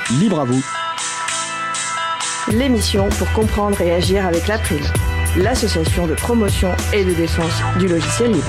Libre à vous. L'émission pour comprendre et agir avec l'April, l'association de promotion et de défense du logiciel libre.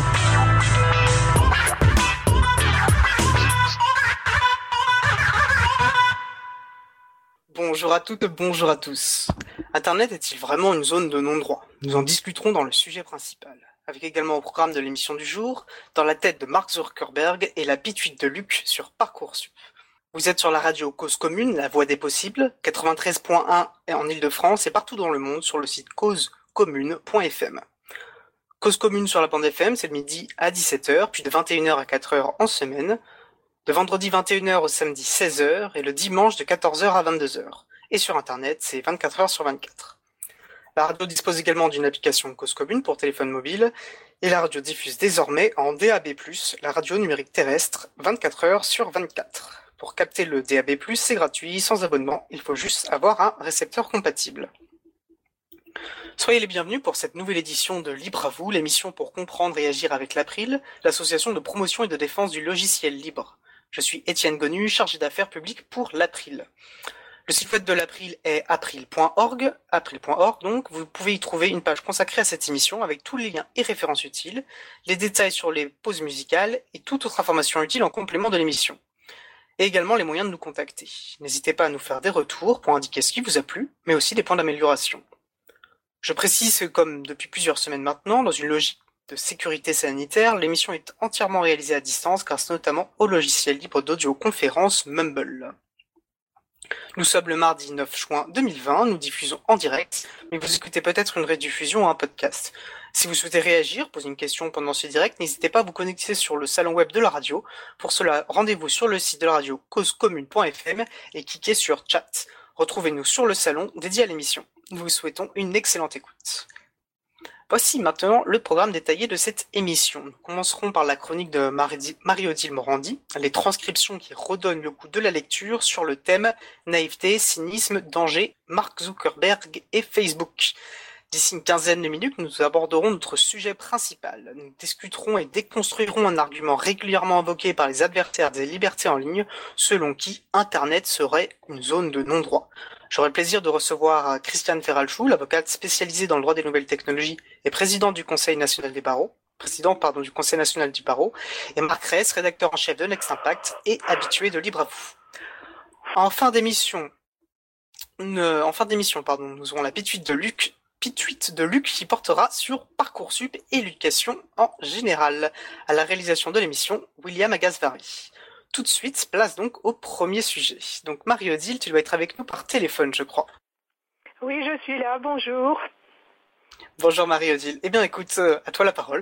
Bonjour à toutes, bonjour à tous. Internet est-il vraiment une zone de non-droit? Nous en discuterons dans le sujet principal, avec également au programme de l'émission du jour, Dans la tête de Mark Zuckerberg et la pituite de Luc sur Parcoursup. Vous êtes sur la radio Cause Commune, la voix des possibles, 93.1 en Ile-de-France et partout dans le monde sur le site causecommune.fm. Cause Commune sur la bande FM, c'est le midi à 17h, puis de 21h à 4h en semaine, de vendredi 21h au samedi 16h et le dimanche de 14h à 22h. Et sur Internet, c'est 24h sur 24. La radio dispose également d'une application Cause Commune pour téléphone mobile et la radio diffuse désormais en DAB+, la radio numérique terrestre, 24h sur 24. Pour capter le DAB+, c'est gratuit, sans abonnement, il faut juste avoir un récepteur compatible. Soyez les bienvenus pour cette nouvelle édition de Libre à vous, l'émission pour comprendre et agir avec l'April, l'association de promotion et de défense du logiciel libre. Je suis Étienne Gonu, chargé d'affaires publiques pour l'April. Le site web de l'April est april.org, donc. Vous pouvez y trouver une page consacrée à cette émission avec tous les liens et références utiles, les détails sur les pauses musicales et toute autre information utile en complément de l'émission. Et également les moyens de nous contacter. N'hésitez pas à nous faire des retours pour indiquer ce qui vous a plu, mais aussi des points d'amélioration. Je précise que, comme depuis plusieurs semaines maintenant, dans une logique de sécurité sanitaire, l'émission est entièrement réalisée à distance grâce notamment au logiciel libre d'audioconférence Mumble. Nous sommes le mardi 9 juin 2020, nous diffusons en direct, mais vous écoutez peut-être une rediffusion ou un podcast. Si vous souhaitez réagir, poser une question pendant ce direct, n'hésitez pas à vous connecter sur le salon web de la radio. Pour cela, rendez-vous sur le site de la radio causecommune.fm et cliquez sur chat. Retrouvez-nous sur le salon dédié à l'émission. Nous vous souhaitons une excellente écoute. Voici maintenant le programme détaillé de cette émission. Nous commencerons par la chronique de Marie-Odile Morandi, les transcriptions qui redonnent le goût de la lecture sur le thème naïveté, cynisme, danger, Mark Zuckerberg et Facebook. D'ici une quinzaine de minutes, nous aborderons notre sujet principal. Nous discuterons et déconstruirons un argument régulièrement invoqué par les adversaires des libertés en ligne, selon qui Internet serait une zone de non-droit. J'aurai le plaisir de recevoir Christiane Ferralchou, l'avocate spécialisée dans le droit des nouvelles technologies et président du Conseil national du barreau, et Marc Reyes, rédacteur en chef de Next Impact et habitué de Libre à vous. En fin d'émission, nous aurons la pituite de Luc qui portera sur Parcoursup et l'éducation en général. À la réalisation de l'émission, William Agasvari. Tout de suite, place donc au premier sujet. Donc Marie-Odile, tu dois être avec nous par téléphone, je crois. Oui, je suis là, bonjour. Bonjour Marie-Odile. Eh bien écoute, à toi la parole.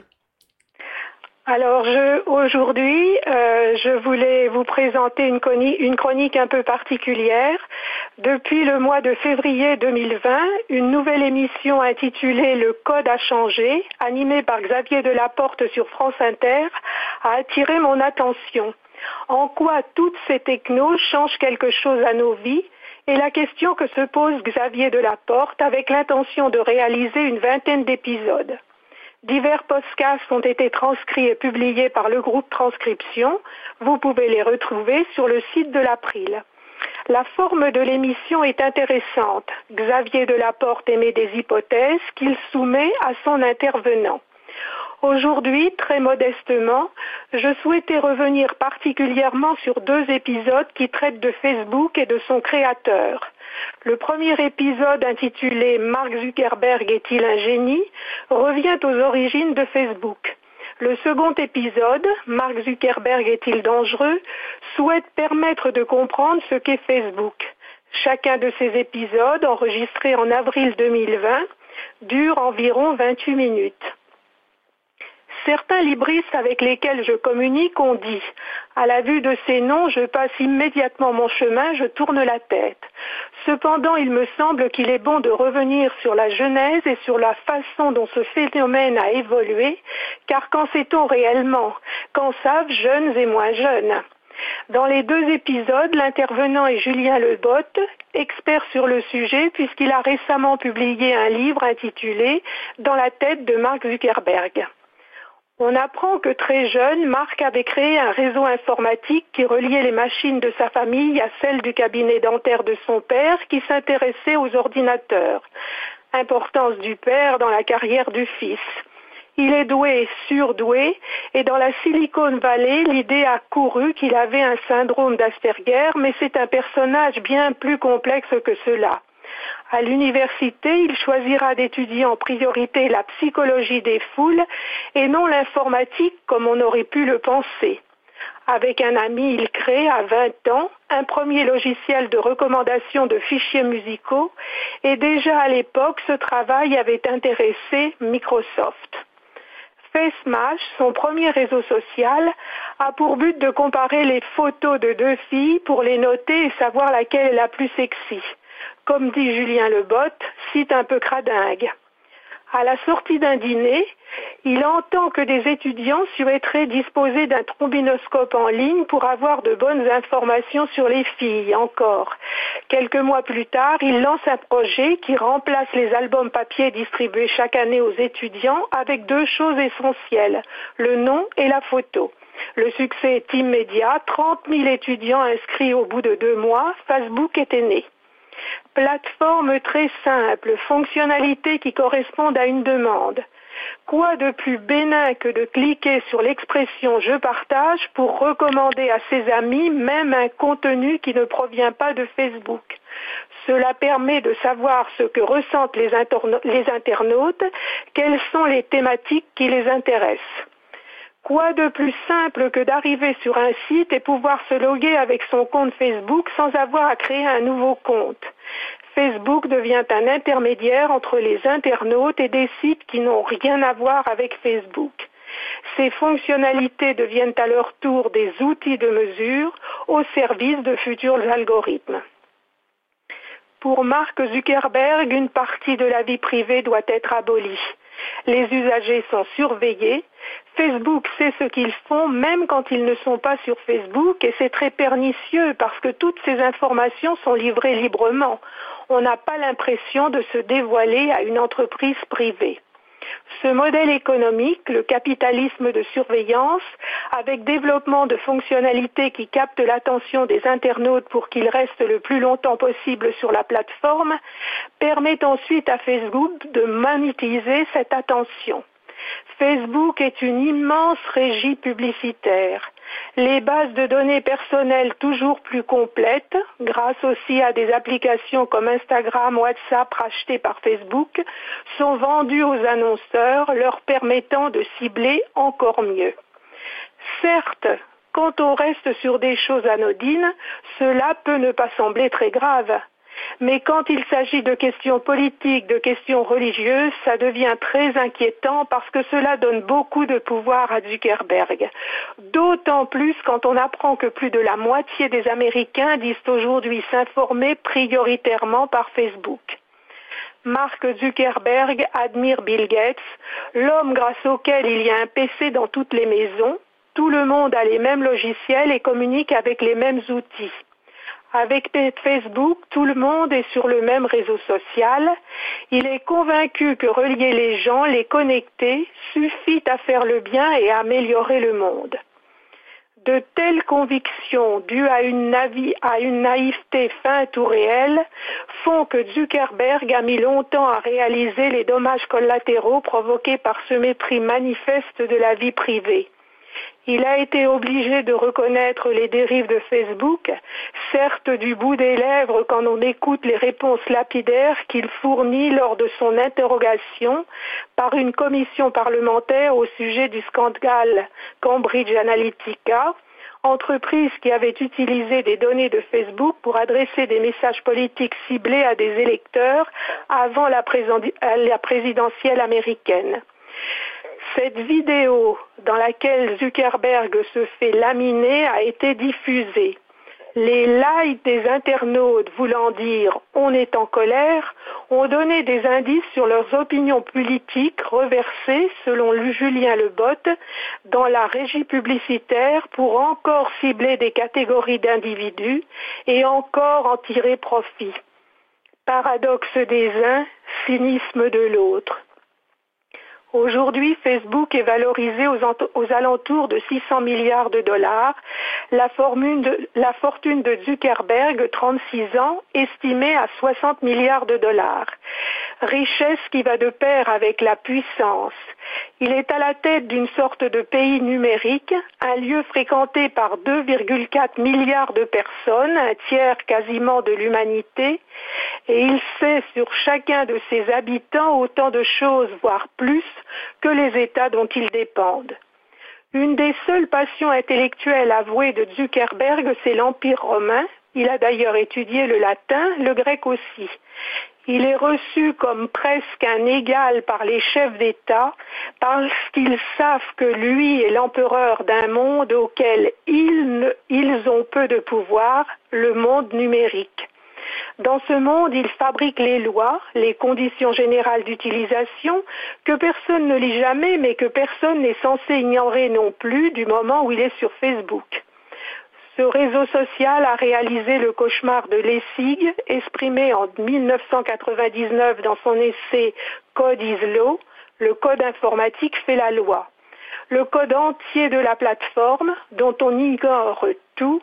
Alors aujourd'hui, je voulais vous présenter une chronique un peu particulière. Depuis le mois de février 2020, une nouvelle émission intitulée Le Code a changé, animée par Xavier Delaporte sur France Inter, a attiré mon attention. En quoi toutes ces technos changent quelque chose à nos vies est la question que se pose Xavier Delaporte avec l'intention de réaliser une vingtaine d'épisodes. Divers podcasts ont été transcrits et publiés par le groupe Transcription. Vous pouvez les retrouver sur le site de l'April. La forme de l'émission est intéressante. Xavier Delaporte émet des hypothèses qu'il soumet à son intervenant. Aujourd'hui, très modestement, je souhaitais revenir particulièrement sur 2 épisodes qui traitent de Facebook et de son créateur. Le premier épisode, intitulé « Mark Zuckerberg est-il un génie ?», revient aux origines de Facebook. Le second épisode, « Mark Zuckerberg est-il dangereux ?», souhaite permettre de comprendre ce qu'est Facebook. Chacun de ces épisodes, enregistrés en avril 2020, dure environ 28 minutes. Certains libristes avec lesquels je communique ont dit « À la vue de ces noms, je passe immédiatement mon chemin, je tourne la tête. » Cependant, il me semble qu'il est bon de revenir sur la genèse et sur la façon dont ce phénomène a évolué, car qu'en sait-on réellement? Qu'en savent jeunes et moins jeunes? Dans les 2 épisodes, l'intervenant est Julien Lebotte, expert sur le sujet puisqu'il a récemment publié un livre intitulé « Dans la tête de Mark Zuckerberg ». On apprend que très jeune, Marc avait créé un réseau informatique qui reliait les machines de sa famille à celles du cabinet dentaire de son père qui s'intéressait aux ordinateurs. Importance du père dans la carrière du fils. Il est doué, surdoué, et dans la Silicon Valley, l'idée a couru qu'il avait un syndrome d'Asperger, mais c'est un personnage bien plus complexe que cela. À l'université, il choisira d'étudier en priorité la psychologie des foules et non l'informatique comme on aurait pu le penser. Avec un ami, il crée à 20 ans un premier logiciel de recommandation de fichiers musicaux et déjà à l'époque, ce travail avait intéressé Microsoft. FaceMatch, son premier réseau social, a pour but de comparer les photos de deux filles pour les noter et savoir laquelle est la plus sexy. Comme dit Julien Lebotte, site un peu cradingue. À la sortie d'un dîner, il entend que des étudiants souhaiteraient disposer d'un trombinoscope en ligne pour avoir de bonnes informations sur les filles encore. Quelques mois plus tard, il lance un projet qui remplace les albums papier distribués chaque année aux étudiants avec deux choses essentielles, le nom et la photo. Le succès est immédiat, 30 000 étudiants inscrits au bout de 2 mois, Facebook était né. Plateforme très simple, fonctionnalités qui correspondent à une demande. Quoi de plus bénin que de cliquer sur l'expression « je partage » pour recommander à ses amis même un contenu qui ne provient pas de Facebook. Cela permet de savoir ce que ressentent les internautes, quelles sont les thématiques qui les intéressent. Quoi de plus simple que d'arriver sur un site et pouvoir se loguer avec son compte Facebook sans avoir à créer un nouveau compte. Facebook devient un intermédiaire entre les internautes et des sites qui n'ont rien à voir avec Facebook. Ces fonctionnalités deviennent à leur tour des outils de mesure au service de futurs algorithmes. Pour Mark Zuckerberg, une partie de la vie privée doit être abolie. Les usagers sont surveillés. Facebook sait ce qu'ils font même quand ils ne sont pas sur Facebook et c'est très pernicieux parce que toutes ces informations sont livrées librement. On n'a pas l'impression de se dévoiler à une entreprise privée. Ce modèle économique, le capitalisme de surveillance, avec développement de fonctionnalités qui captent l'attention des internautes pour qu'ils restent le plus longtemps possible sur la plateforme, permet ensuite à Facebook de monétiser cette attention. Facebook est une immense régie publicitaire. Les bases de données personnelles toujours plus complètes, grâce aussi à des applications comme Instagram, WhatsApp rachetées par Facebook, sont vendues aux annonceurs, leur permettant de cibler encore mieux. Certes, quand on reste sur des choses anodines, cela peut ne pas sembler très grave. Mais quand il s'agit de questions politiques, de questions religieuses, ça devient très inquiétant parce que cela donne beaucoup de pouvoir à Zuckerberg. D'autant plus quand on apprend que plus de la moitié des Américains disent aujourd'hui s'informer prioritairement par Facebook. Mark Zuckerberg admire Bill Gates, l'homme grâce auquel il y a un PC dans toutes les maisons. Tout le monde a les mêmes logiciels et communique avec les mêmes outils. Avec Facebook, tout le monde est sur le même réseau social. Il est convaincu que relier les gens, les connecter, suffit à faire le bien et à améliorer le monde. De telles convictions, dues à une naïveté feinte ou réelle, font que Zuckerberg a mis longtemps à réaliser les dommages collatéraux provoqués par ce mépris manifeste de la vie privée. Il a été obligé de reconnaître les dérives de Facebook, certes du bout des lèvres quand on écoute les réponses lapidaires qu'il fournit lors de son interrogation par une commission parlementaire au sujet du scandale Cambridge Analytica, entreprise qui avait utilisé des données de Facebook pour adresser des messages politiques ciblés à des électeurs avant la présidentielle américaine. Cette vidéo dans laquelle Zuckerberg se fait laminer a été diffusée. Les likes des internautes voulant dire « on est en colère » ont donné des indices sur leurs opinions politiques reversées, selon Julien Lebotte, dans la régie publicitaire pour encore cibler des catégories d'individus et encore en tirer profit. Paradoxe des uns, cynisme de l'autre. Aujourd'hui, Facebook est valorisé aux alentours de 600 milliards de dollars. La fortune de Zuckerberg, 36 ans, estimée à 60 milliards de dollars. Richesse qui va de pair avec la puissance. Il est à la tête d'une sorte de pays numérique, un lieu fréquenté par 2,4 milliards de personnes, un tiers quasiment de l'humanité, et il sait sur chacun de ses habitants autant de choses, voire plus, que les États dont ils dépendent. Une des seules passions intellectuelles avouées de Zuckerberg, c'est l'Empire romain. Il a d'ailleurs étudié le latin, le grec aussi. Il est reçu comme presque un égal par les chefs d'État parce qu'ils savent que lui est l'empereur d'un monde auquel ils ont peu de pouvoir, le monde numérique. Dans ce monde, il fabrique les lois, les conditions générales d'utilisation que personne ne lit jamais mais que personne n'est censé ignorer non plus du moment où il est sur Facebook. Ce réseau social a réalisé le cauchemar de Lessig, exprimé en 1999 dans son essai Code is Law, le code informatique fait la loi. Le code entier de la plateforme, dont on ignore tout,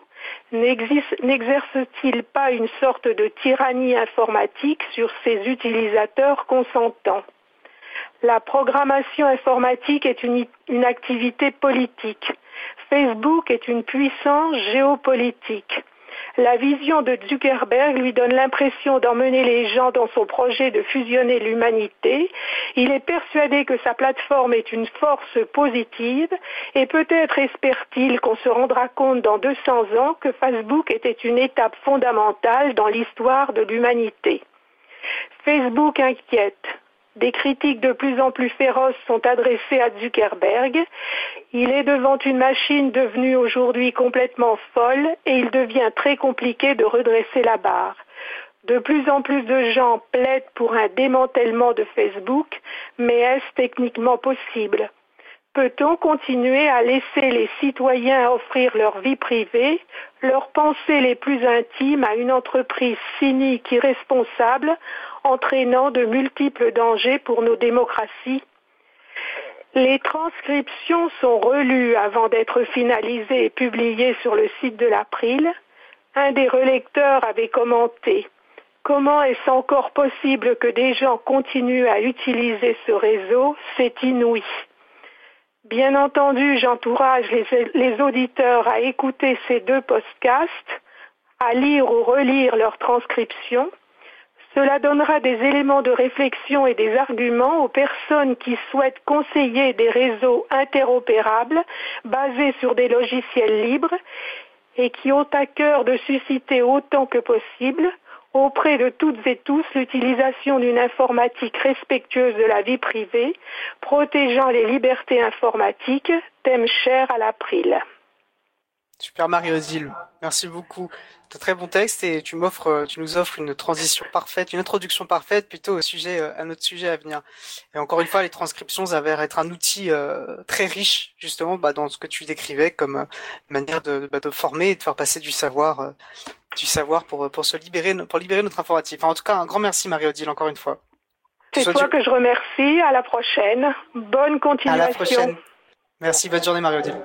n'exerce-t-il pas une sorte de tyrannie informatique sur ses utilisateurs consentants? La programmation informatique est une activité politique. Facebook est une puissance géopolitique. La vision de Zuckerberg lui donne l'impression d'emmener les gens dans son projet de fusionner l'humanité. Il est persuadé que sa plateforme est une force positive et peut-être espère-t-il qu'on se rendra compte dans 200 ans que Facebook était une étape fondamentale dans l'histoire de l'humanité. Facebook inquiète. Des critiques de plus en plus féroces sont adressées à Zuckerberg. Il est devant une machine devenue aujourd'hui complètement folle et il devient très compliqué de redresser la barre. De plus en plus de gens plaident pour un démantèlement de Facebook, mais est-ce techniquement possible? Peut-on continuer à laisser les citoyens offrir leur vie privée, leurs pensées les plus intimes à une entreprise cynique, irresponsable, entraînant de multiples dangers pour nos démocraties? Les transcriptions sont relues avant d'être finalisées et publiées sur le site de l'April. Un des relecteurs avait commenté « Comment est-ce encore possible que des gens continuent à utiliser ce réseau? C'est inouï ». Bien entendu, j'encourage les auditeurs à écouter ces deux podcasts, à lire ou relire leurs transcriptions. Cela donnera des éléments de réflexion et des arguments aux personnes qui souhaitent conseiller des réseaux interopérables basés sur des logiciels libres et qui ont à cœur de susciter autant que possible auprès de toutes et tous l'utilisation d'une informatique respectueuse de la vie privée, protégeant les libertés informatiques, thème cher à l'April. Super Marie-Odile, merci beaucoup. C'est un très bon texte et tu nous offres une transition parfaite, une introduction parfaite plutôt à notre sujet à venir. Et encore une fois, les transcriptions s'avèrent être un outil très riche justement dans ce que tu décrivais comme manière de former et de faire passer du savoir pour libérer notre informatique. Enfin, en tout cas, un grand merci Marie-Odile encore une fois. C'est toi que je remercie. À la prochaine. Bonne continuation. À la prochaine. Merci, bonne journée Marie-Odile.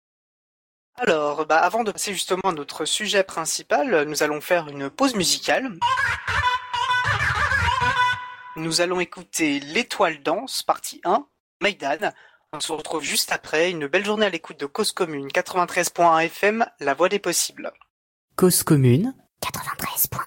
Alors, avant de passer justement à notre sujet principal, nous allons faire une pause musicale. Nous allons écouter L'Étoile danse, partie 1, Maïdan. On se retrouve juste après. Une belle journée à l'écoute de Cause Commune, 93.1 FM, la voix des possibles. Cause Commune, 93.1.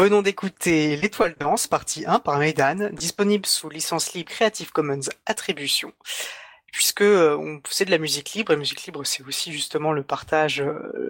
venons d'écouter L'Étoile danse, partie 1 par Maidan, disponible sous licence libre Creative Commons Attribution. Puisque c'est de la musique libre, et musique libre c'est aussi justement le partage,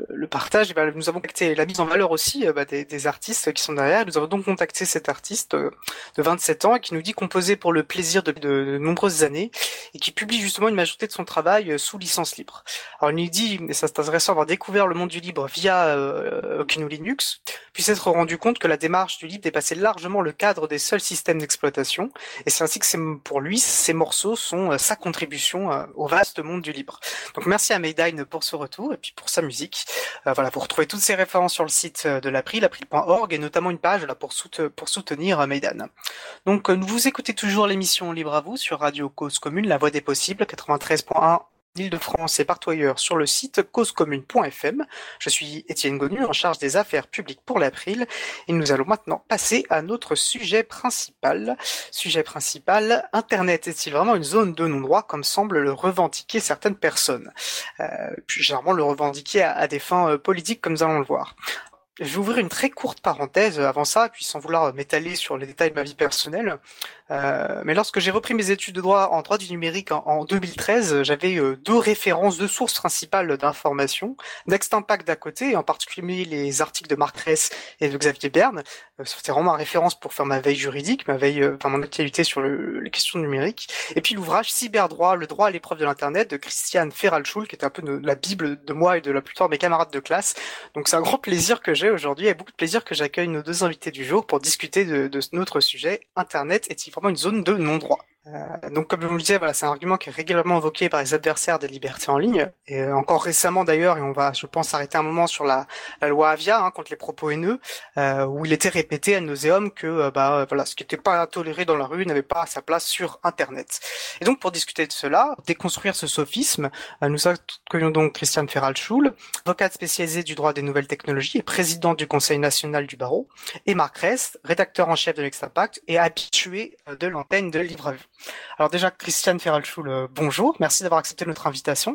et ben, nous avons contacté la mise en valeur aussi des artistes qui sont derrière. Nous avons donc contacté cet artiste de 27 ans qui nous dit composer pour le plaisir de nombreuses années et qui publie justement une majorité de son travail sous licence libre. Alors il nous dit, et ça c'est intéressant, avoir découvert le monde du libre via GNU Linux, puis s'être rendu compte que la démarche du libre dépassait largement le cadre des seuls systèmes d'exploitation, et c'est ainsi que pour lui, ces morceaux sont sa contribution au vaste monde du libre. Donc merci à Maidan pour ce retour et puis pour sa musique. Voilà, vous retrouvez toutes ces références sur le site de l'April, april.org, et notamment une page là pour soutenir Maidan. Donc vous écoutez toujours l'émission Libre à vous sur Radio Cause Commune, la voix des possibles, 93.1 d'Île-de-France et partout ailleurs sur le site causecommune.fm. Je suis Étienne Gonu, en charge des affaires publiques pour l'April, et nous allons maintenant passer à notre sujet principal. Sujet principal, Internet est-il vraiment une zone de non-droit comme semblent le revendiquer certaines personnes, puis généralement le revendiquer à des fins politiques comme nous allons le voir. Je vais ouvrir une très courte parenthèse avant ça, puis sans vouloir m'étaler sur les détails de ma vie personnelle. Mais lorsque j'ai repris mes études de droit en droit du numérique en 2013, j'avais deux références, deux sources principales d'informations, d'Extimpact d'à côté, et en particulier les articles de Marc Ress et de Xavier Berne. C'était vraiment ma référence pour faire ma veille juridique, mon actualité sur les questions numériques. Et puis l'ouvrage Cyberdroit, le droit à l'épreuve de l'Internet de Christian Ferralschul, qui était un peu la bible de moi et de la plupart de mes camarades de classe. Donc c'est un grand plaisir que j'ai aujourd'hui, et beaucoup de plaisir que j'accueille nos deux invités du jour pour discuter de notre sujet. Internet est-il vraiment une zone de non-droit? Donc comme je vous le disais, voilà, c'est un argument qui est régulièrement invoqué par les adversaires des libertés en ligne, et encore récemment d'ailleurs, et on va, je pense, s'arrêter un moment sur la loi Avia contre les propos haineux, où il était répété ad nauseam que voilà, ce qui n'était pas toléré dans la rue n'avait pas sa place sur Internet. Et donc pour discuter de cela, déconstruire ce sophisme, nous accueillons donc Christian Ferralschul, avocate spécialisée du droit des nouvelles technologies et président du Conseil national du barreau, et Marc Ress, rédacteur en chef de l'Extimpact et habitué de l'antenne de Libre à vous. Alors déjà, Christian Ferralschul, bonjour, merci d'avoir accepté notre invitation.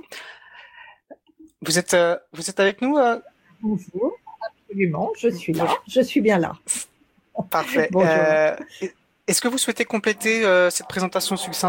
Vous êtes avec nous Bonjour, absolument, je suis là, je suis bien là. Parfait. Est-ce que vous souhaitez compléter cette présentation succincte ?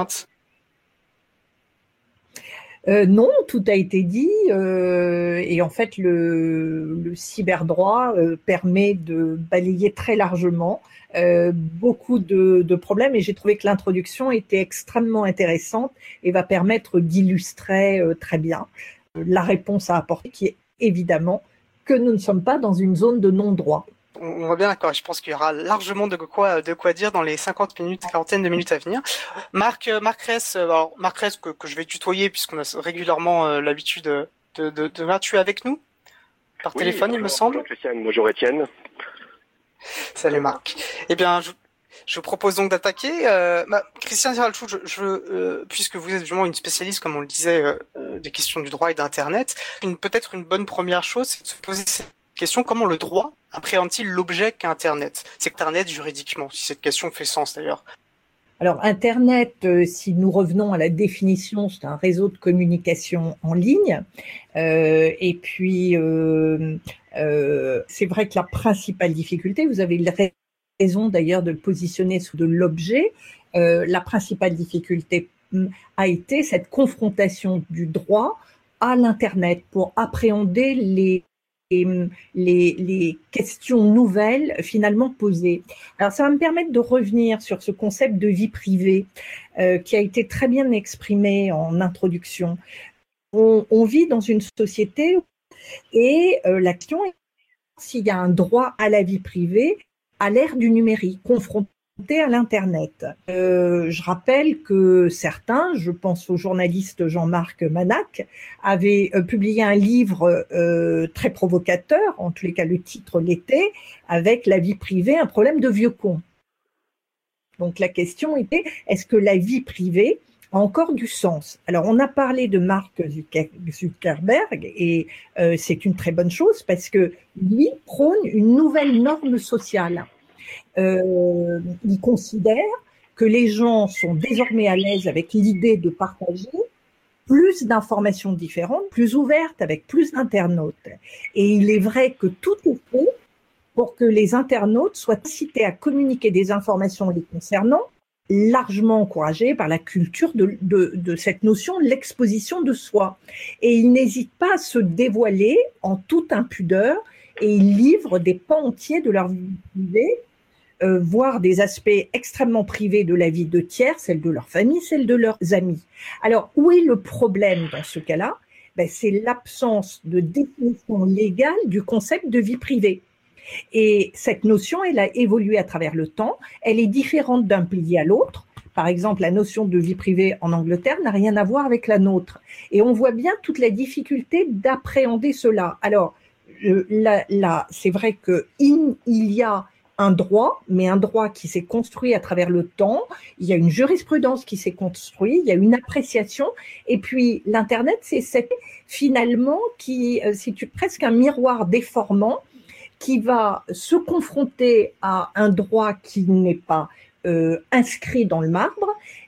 Non, tout a été dit, et en fait le cyberdroit permet de balayer très largement beaucoup de problèmes, et j'ai trouvé que l'introduction était extrêmement intéressante et va permettre d'illustrer très bien la réponse à apporter, qui est évidemment que nous ne sommes pas dans une zone de non-droit. On va bien d'accord, je pense qu'il y aura largement de quoi dire dans les 40 de minutes à venir. Marc Ress, que je vais tutoyer puisqu'on a régulièrement l'habitude de tu es avec nous par téléphone, il me semble. Bonjour Christiane, bonjour Étienne. Salut Marc. Eh bien, je propose donc d'attaquer. Christian Ferralschul, puisque vous êtes vraiment une spécialiste, comme on le disait, des questions du droit et d'Internet, peut-être une bonne première chose, c'est de se poser cette question: comment le droit appréhende-t-il l'objet qu'est Internet? C'est Internet juridiquement, si cette question fait sens d'ailleurs. Alors Internet, si nous revenons à la définition, c'est un réseau de communication en ligne. Et puis, c'est vrai que la principale difficulté, vous avez raison d'ailleurs de le positionner sous de l'objet, la principale difficulté a été cette confrontation du droit à l'Internet pour appréhender les questions nouvelles finalement posées. Alors ça va me permettre de revenir sur ce concept de vie privée qui a été très bien exprimé en introduction. On vit dans une société et la question est s'il y a un droit à la vie privée à l'ère du numérique, confronté à l'Internet. Je rappelle que certains, je pense au journaliste Jean-Marc Manac, avaient publié un livre très provocateur, en tous les cas le titre l'était, avec la vie privée, un problème de vieux con. Donc la question était, est-ce que la vie privée a encore du sens? Alors on a parlé de Mark Zuckerberg et c'est une très bonne chose parce que lui prône une nouvelle norme sociale. Il considère que les gens sont désormais à l'aise avec l'idée de partager plus d'informations différentes, plus ouvertes, avec plus d'internautes. Et il est vrai que tout est fait pour que les internautes soient incités à communiquer des informations les concernant, largement encouragés par la culture de cette notion de l'exposition de soi. Et ils n'hésitent pas à se dévoiler en toute impudeur et ils livrent des pans entiers de leur vie privée, voire des aspects extrêmement privés de la vie de tiers, celle de leur famille, celle de leurs amis. Alors, où est le problème dans ce cas-là ? C'est l'absence de définition légale du concept de vie privée. Et cette notion, elle a évolué à travers le temps. Elle est différente d'un pays à l'autre. Par exemple, la notion de vie privée en Angleterre n'a rien à voir avec la nôtre. Et on voit bien toute la difficulté d'appréhender cela. Alors, là, c'est vrai qu'il y a un droit, mais un droit qui s'est construit à travers le temps. Il y a une jurisprudence qui s'est construite, il y a une appréciation. Et puis, l'Internet, c'est finalement c'est presque un miroir déformant qui va se confronter à un droit qui n'est pas inscrit dans le marbre,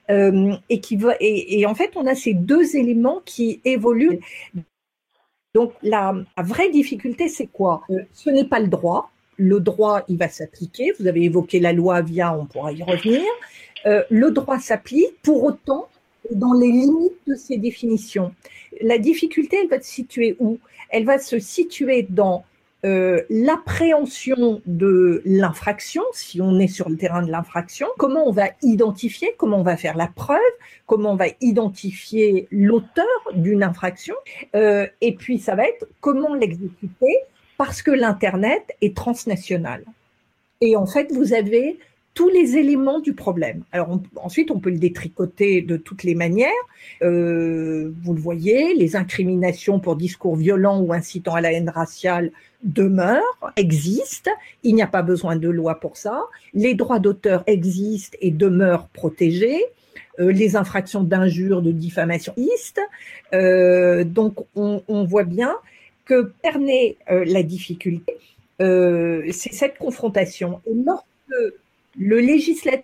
et en fait, on a ces deux éléments qui évoluent. Donc, la vraie difficulté, c'est quoi ? Ce n'est pas le droit. Le droit, il va s'appliquer. Vous avez évoqué la loi Avia, on pourra y revenir. Le droit s'applique, pour autant, dans les limites de ces définitions. La difficulté, elle va se situer où ? Elle va se situer dans l'appréhension de l'infraction, si on est sur le terrain de l'infraction, comment on va identifier, comment on va faire la preuve, comment on va identifier l'auteur d'une infraction, et puis ça va être comment l'exécuter, parce que l'Internet est transnational. Et en fait, vous avez tous les éléments du problème. Alors ensuite, on peut le détricoter de toutes les manières. Vous le voyez, les incriminations pour discours violents ou incitant à la haine raciale demeurent, existent. Il n'y a pas besoin de loi pour ça. Les droits d'auteur existent et demeurent protégés. Les infractions d'injures, de diffamation existent. Donc, on voit bien que permet la difficulté, c'est cette confrontation. Et lorsque le législateur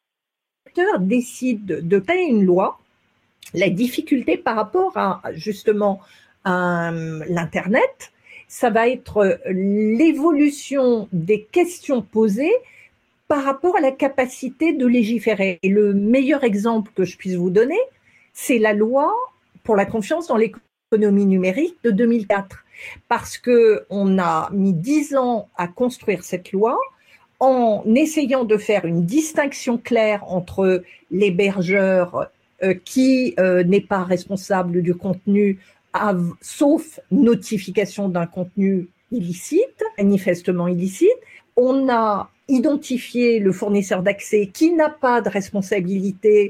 décide de créer une loi, la difficulté par rapport à justement à l'Internet, ça va être l'évolution des questions posées par rapport à la capacité de légiférer. Et le meilleur exemple que je puisse vous donner, c'est la loi pour la confiance dans l'économie numérique de 2004. Parce qu'on a mis 10 ans à construire cette loi en essayant de faire une distinction claire entre l'hébergeur qui n'est pas responsable du contenu sauf notification d'un contenu illicite, manifestement illicite. On a identifié le fournisseur d'accès qui n'a pas de responsabilité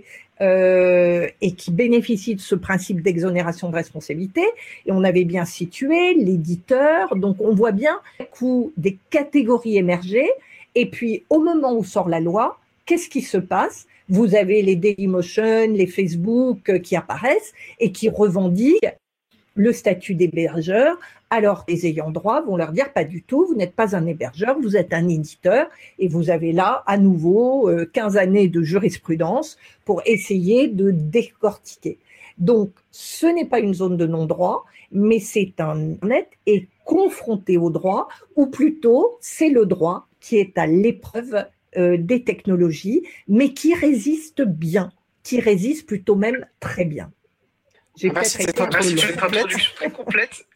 et qui bénéficie de ce principe d'exonération de responsabilité. Et on avait bien situé l'éditeur. Donc, on voit bien des catégories émerger. Et puis, au moment où sort la loi, qu'est-ce qui se passe ? Vous avez les Dailymotion, les Facebook qui apparaissent et qui revendiquent le statut d'hébergeur, alors les ayants droit vont leur dire pas du tout, vous n'êtes pas un hébergeur, vous êtes un éditeur, et vous avez là à nouveau 15 années de jurisprudence pour essayer de décortiquer. Donc, ce n'est pas une zone de non-droit, mais c'est un net est confronté au droit, ou plutôt c'est le droit qui est à l'épreuve des technologies, mais qui résiste bien, qui résiste plutôt même très bien. Merci, c'est une introduction très complète.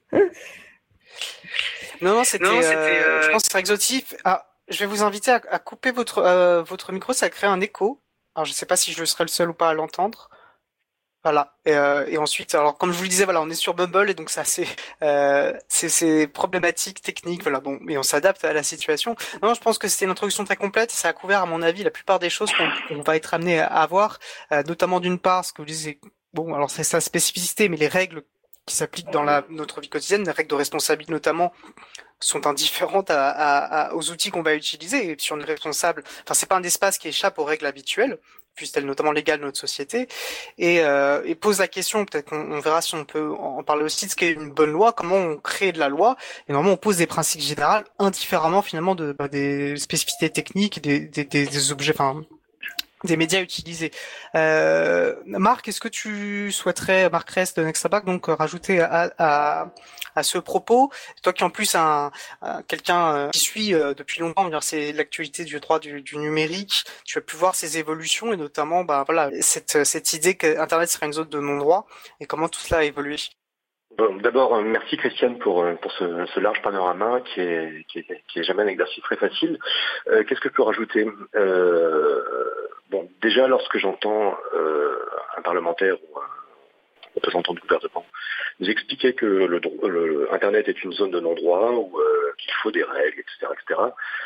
Non, c'était, je pense que c'est exotif. Ah, je vais vous inviter à couper votre micro, ça crée un écho. Alors, je sais pas si je serai le seul ou pas à l'entendre. Voilà. Et ensuite, alors comme je vous le disais, voilà, on est sur Bumble et donc ça c'est problématique technique, voilà. Bon, mais on s'adapte à la situation. Non, je pense que c'était une introduction très complète. Ça a couvert, à mon avis, la plupart des choses qu'on va être amené à voir, notamment d'une part, ce que vous disiez. Bon, alors c'est sa spécificité, mais les règles qui s'appliquent dans notre vie quotidienne, les règles de responsabilité notamment, sont indifférentes aux outils qu'on va utiliser. Et si on est responsable, enfin c'est pas un espace qui échappe aux règles habituelles, puisqu'elles notamment légales de notre société, et pose la question, peut-être qu'on verra si on peut en parler aussi, de ce qu'est une bonne loi, comment on crée de la loi, et normalement on pose des principes généraux indifféremment finalement des spécificités techniques, des objets, enfin des médias utilisés. Marc, est-ce que tu souhaiterais, Marc Rest de Nextabac, donc rajouter à ce propos, toi qui en plus quelqu'un qui suit depuis longtemps, c'est l'actualité du droit du numérique, tu as pu voir ces évolutions et notamment cette idée qu'Internet serait une zone de non-droit et comment tout cela a évolué. Bon, d'abord, merci Christiane pour ce large panorama qui est jamais un exercice très facile. Qu'est-ce que je peux rajouter? Bon, déjà, lorsque j'entends un parlementaire ou un représentant du gouvernement nous expliquer que Internet est une zone de non-droit ou qu'il faut des règles, etc.,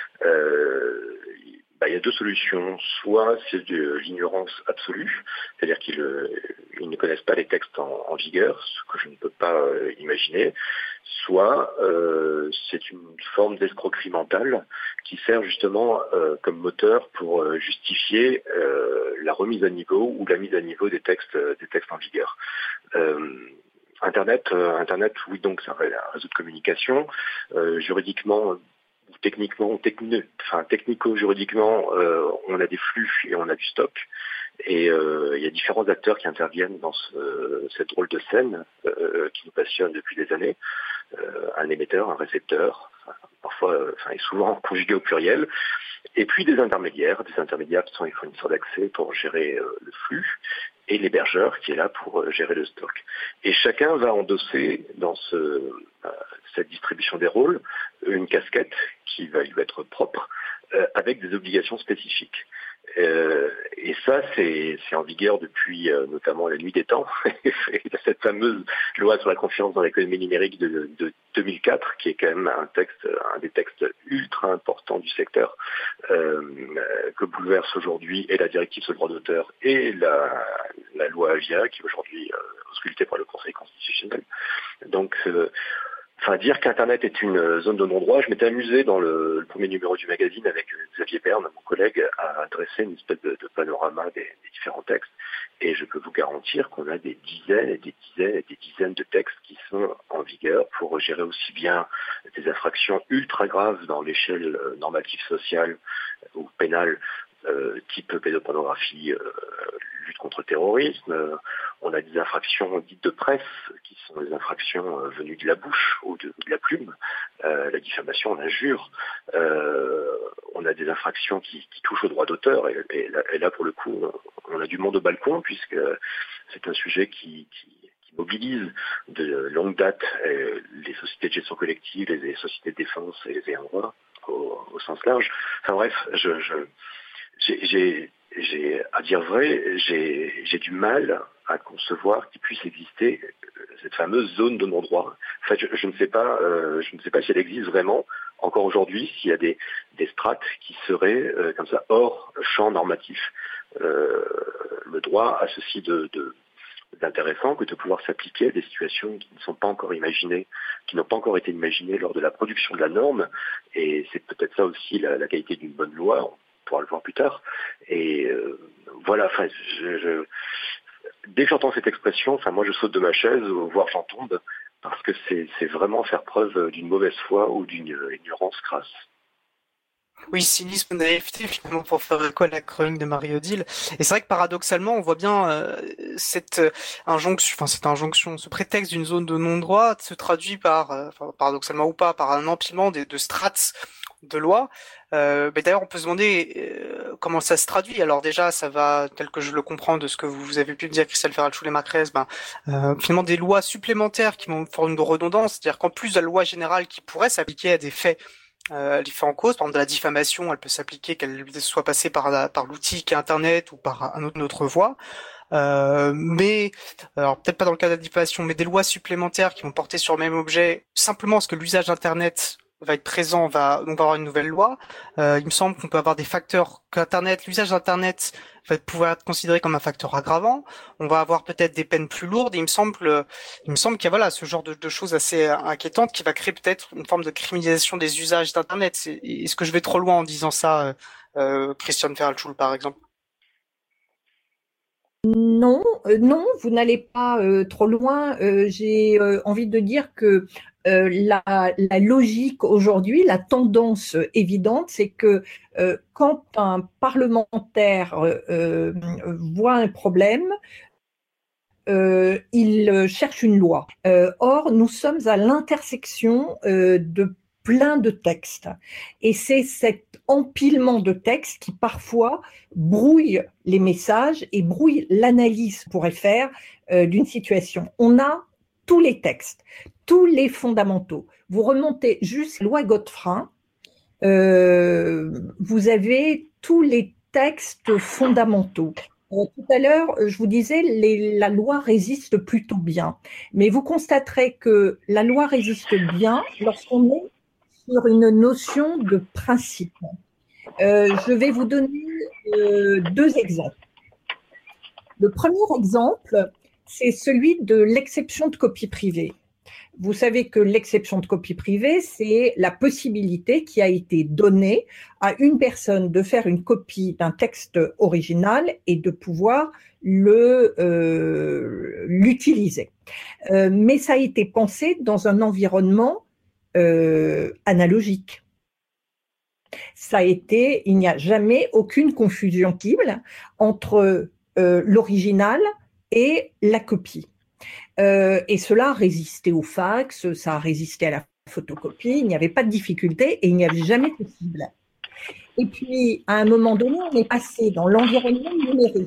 il y a deux solutions. Soit c'est de l'ignorance absolue, c'est-à-dire qu'ils ne connaissent pas les textes en vigueur, ce que je ne peux pas imaginer. Soit c'est une forme d'escroquerie mentale qui sert justement comme moteur pour justifier la remise à niveau ou la mise à niveau des textes en vigueur. Internet, oui, donc c'est un réseau de communication. Juridiquement, technico-juridiquement, on a des flux et on a du stock. Et il y a différents acteurs qui interviennent dans cette drôle de scène qui nous passionne depuis des années. Un émetteur, un récepteur, parfois et souvent conjugué au pluriel. Et puis des intermédiaires qui sont les fournisseurs d'accès pour gérer le flux, et l'hébergeur qui est là pour gérer le stock. Et chacun va endosser dans cette distribution des rôles une casquette qui va lui être propre, avec des obligations spécifiques. Et ça, c'est en vigueur depuis notamment la nuit des temps. Cette fameuse loi sur la confiance dans l'économie numérique de 2004, qui est quand même un des textes ultra importants du secteur, que bouleverse aujourd'hui et la directive sur le droit d'auteur et la loi Avia, qui est aujourd'hui auscultée par le Conseil constitutionnel. Donc, dire qu'Internet est une zone de non-droit, je m'étais amusé dans le premier numéro du magazine avec Xavier Berne, mon collègue, à dresser une espèce de panorama des différents textes. Et je peux vous garantir qu'on a des dizaines et des dizaines et des dizaines de textes qui sont en vigueur pour gérer aussi bien des infractions ultra graves dans l'échelle normative sociale ou pénale, type pédopornographie, lutte contre le terrorisme. On a des infractions dites de presse, qui sont des infractions venues de la bouche ou de la plume, la diffamation, l'injure. On a des infractions qui touchent au droit d'auteur, et là, pour le coup, on a du monde au balcon, puisque c'est un sujet qui mobilise de longue date les sociétés de gestion collective, les sociétés de défense et les ayants droit au sens large. Enfin bref, à dire vrai, j'ai du mal à concevoir qu'il puisse exister cette fameuse zone de non-droit. En fait, je ne sais pas si elle existe vraiment encore aujourd'hui, s'il y a des strates qui seraient comme ça hors champ normatif. Le droit a ceci d'intéressant que de pouvoir s'appliquer à des situations qui ne sont pas encore imaginées, qui n'ont pas encore été imaginées lors de la production de la norme. Et c'est peut-être ça aussi la qualité d'une bonne loi. On pourra le voir plus tard. Et voilà, dès que j'entends cette expression, moi je saute de ma chaise, voire j'en tombe, parce que c'est vraiment faire preuve d'une mauvaise foi ou d'une ignorance crasse. Oui, cynisme, naïveté, finalement, pour faire écho à la chronique de Marie-Odile. Et c'est vrai que paradoxalement, on voit bien cette injonction, ce prétexte d'une zone de non-droit se traduit par, paradoxalement ou pas, par un empilement de strates de loi. Mais d'ailleurs, on peut se demander comment ça se traduit. Alors déjà, ça va, tel que je le comprends de ce que vous avez pu me dire, Christelle Ferrachou et Macrez, finalement des lois supplémentaires qui vont faire une redondance, c'est-à-dire qu'en plus de la loi générale qui pourrait s'appliquer à des faits en cause, par exemple de la diffamation, elle peut s'appliquer qu'elle soit passée par l'outil qui est Internet ou par une autre voie. Mais alors peut-être pas dans le cas de la diffamation, mais des lois supplémentaires qui vont porter sur le même objet, simplement parce que l'usage d'Internet va être présent, on va avoir une nouvelle loi. Il me semble qu'on peut avoir des facteurs l'usage d'Internet va pouvoir être considéré comme un facteur aggravant. On va avoir peut-être des peines plus lourdes. Et il me semble qu'il y a ce genre de choses assez inquiétantes qui va créer peut-être une forme de criminalisation des usages d'Internet. Est-ce que je vais trop loin en disant ça, Christiane Ferrachou, par exemple? Non, vous n'allez pas trop loin. J'ai envie de dire que la logique aujourd'hui, la tendance évidente, c'est que quand un parlementaire voit un problème, il cherche une loi. Or, nous sommes à l'intersection de plein de textes. Et c'est cet empilement de textes qui parfois brouille les messages et brouille l'analyse qu'on pourrait faire d'une situation. On a tous les textes, tous les fondamentaux. Vous remontez juste la loi Godefroy, vous avez tous les textes fondamentaux. Tout à l'heure, je vous disais, la loi résiste plutôt bien. Mais vous constaterez que la loi résiste bien lorsqu'on est sur une notion de principe. Je vais vous donner deux exemples. Le premier exemple, c'est celui de l'exception de copie privée. Vous savez que l'exception de copie privée, c'est la possibilité qui a été donnée à une personne de faire une copie d'un texte original et de pouvoir l'utiliser. Mais ça a été pensé dans un environnement analogique. Il n'y a jamais aucune confusion possible entre l'original et la copie. Et cela a résisté au fax, ça a résisté à la photocopie, il n'y avait pas de difficulté et il n'y avait jamais possible. Et puis, à un moment donné, on est passé dans l'environnement numérique.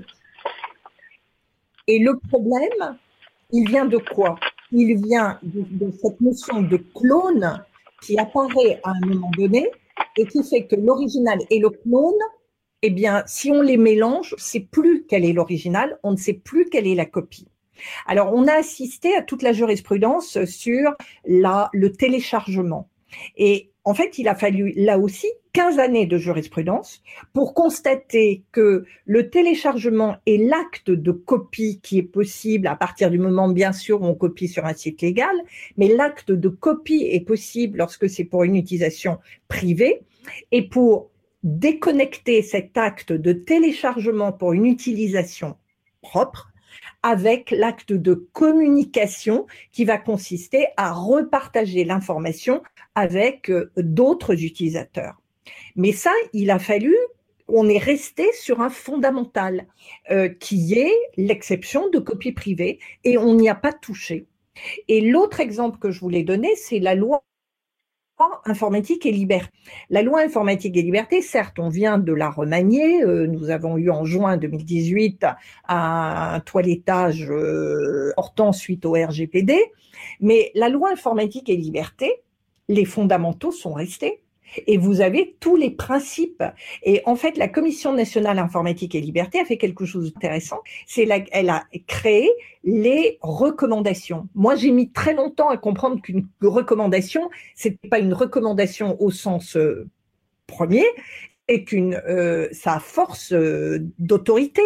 Et le problème, il vient de quoi? Il vient de cette notion de clone qui apparaît à un moment donné et qui fait que l'original et le clone, eh bien, si on les mélange, on ne sait plus quel est l'original, on ne sait plus quelle est la copie. Alors, on a assisté à toute la jurisprudence sur le téléchargement. Et en fait, il a fallu là aussi 15 années de jurisprudence pour constater que le téléchargement est l'acte de copie qui est possible à partir du moment, bien sûr, où on copie sur un site légal, mais l'acte de copie est possible lorsque c'est pour une utilisation privée. Et pour déconnecter cet acte de téléchargement pour une utilisation propre, avec l'acte de communication qui va consister à repartager l'information avec d'autres utilisateurs. Mais ça, il a fallu, on est resté sur un fondamental qui est l'exception de copie privée et on n'y a pas touché. Et l'autre exemple que je voulais donner, c'est la loi informatique et liberté. La loi informatique et liberté, certes, on vient de la remanier. Nous avons eu en juin 2018 un toilettage portant suite au RGPD. Mais la loi informatique et liberté, les fondamentaux sont restés. Et vous avez tous les principes. Et en fait, la Commission nationale informatique et liberté a fait quelque chose d'intéressant. Elle a créé les recommandations. Moi, j'ai mis très longtemps à comprendre qu'une recommandation, c'était pas une recommandation au sens premier, et ça a force d'autorité.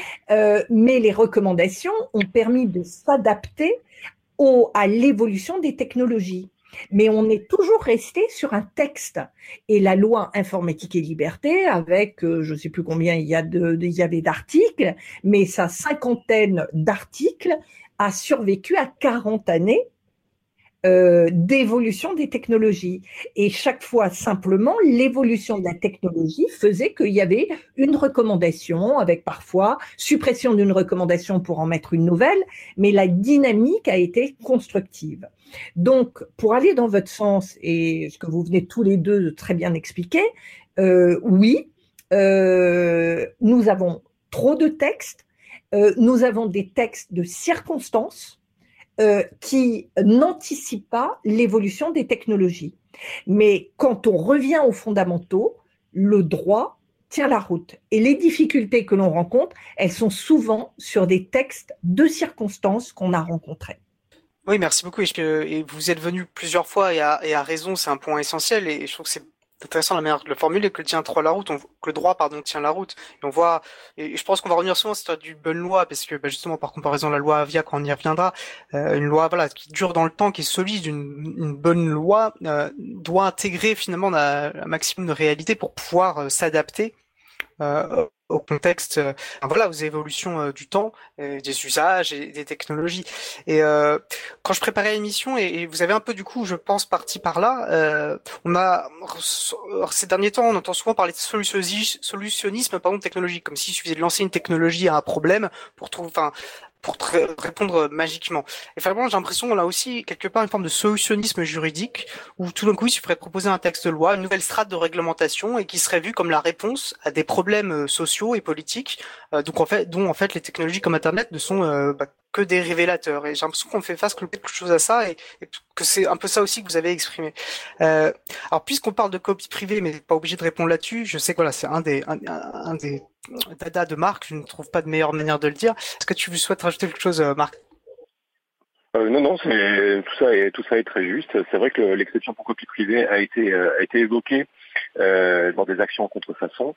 Mais les recommandations ont permis de s'adapter à l'évolution des technologies. Mais on est toujours resté sur un texte. Et la loi informatique et liberté, avec je ne sais plus combien il y avait d'articles, mais sa cinquantaine d'articles a survécu à 40 années d'évolution des technologies. Et chaque fois, simplement, l'évolution de la technologie faisait qu'il y avait une recommandation, avec parfois suppression d'une recommandation pour en mettre une nouvelle, mais la dynamique a été constructive. Donc, pour aller dans votre sens, et ce que vous venez tous les deux de très bien expliquer, oui, nous avons trop de textes, nous avons des textes de circonstances, qui n'anticipe pas l'évolution des technologies. Mais quand on revient aux fondamentaux, le droit tient la route. Et les difficultés que l'on rencontre, elles sont souvent sur des textes de circonstances qu'on a rencontrés. Oui, merci beaucoup. Et vous êtes venu plusieurs fois et à raison, c'est un point essentiel. Et je trouve que c'est intéressant la manière de le formuler, que le droit tient la route. Et on voit, et je pense qu'on va revenir souvent sur du bonne loi, parce que justement par comparaison à la loi Avia, quand on y reviendra, une loi qui dure dans le temps, qui est solide, une bonne loi doit intégrer finalement un maximum de réalité pour pouvoir s'adapter au contexte, voilà, aux évolutions du temps, des usages et des technologies. Et quand je préparais l'émission, et vous avez un peu du coup, je pense, parti par là, ces derniers temps, on entend souvent parler de solutionnisme technologique, comme s'il suffisait de lancer une technologie à un problème pour répondre magiquement. Et finalement, j'ai l'impression qu'on a aussi quelque part une forme de solutionnisme juridique où tout d'un coup, il suffirait de proposer un texte de loi, une nouvelle strate de réglementation et qui serait vu comme la réponse à des problèmes sociaux et politiques, dont en fait les technologies comme Internet ne sont que des révélateurs. Et j'ai l'impression qu'on fait face quelque chose à ça et que c'est un peu ça aussi que vous avez exprimé. Alors puisqu'on parle de copie privée, mais pas obligé de répondre là-dessus, je sais que voilà, c'est un des dada de Marc, je ne trouve pas de meilleure manière de le dire. Est-ce que tu souhaites rajouter quelque chose, Marc? Non, tout ça est très juste. C'est vrai que l'exception pour copie privée a été évoquée dans des actions en contrefaçon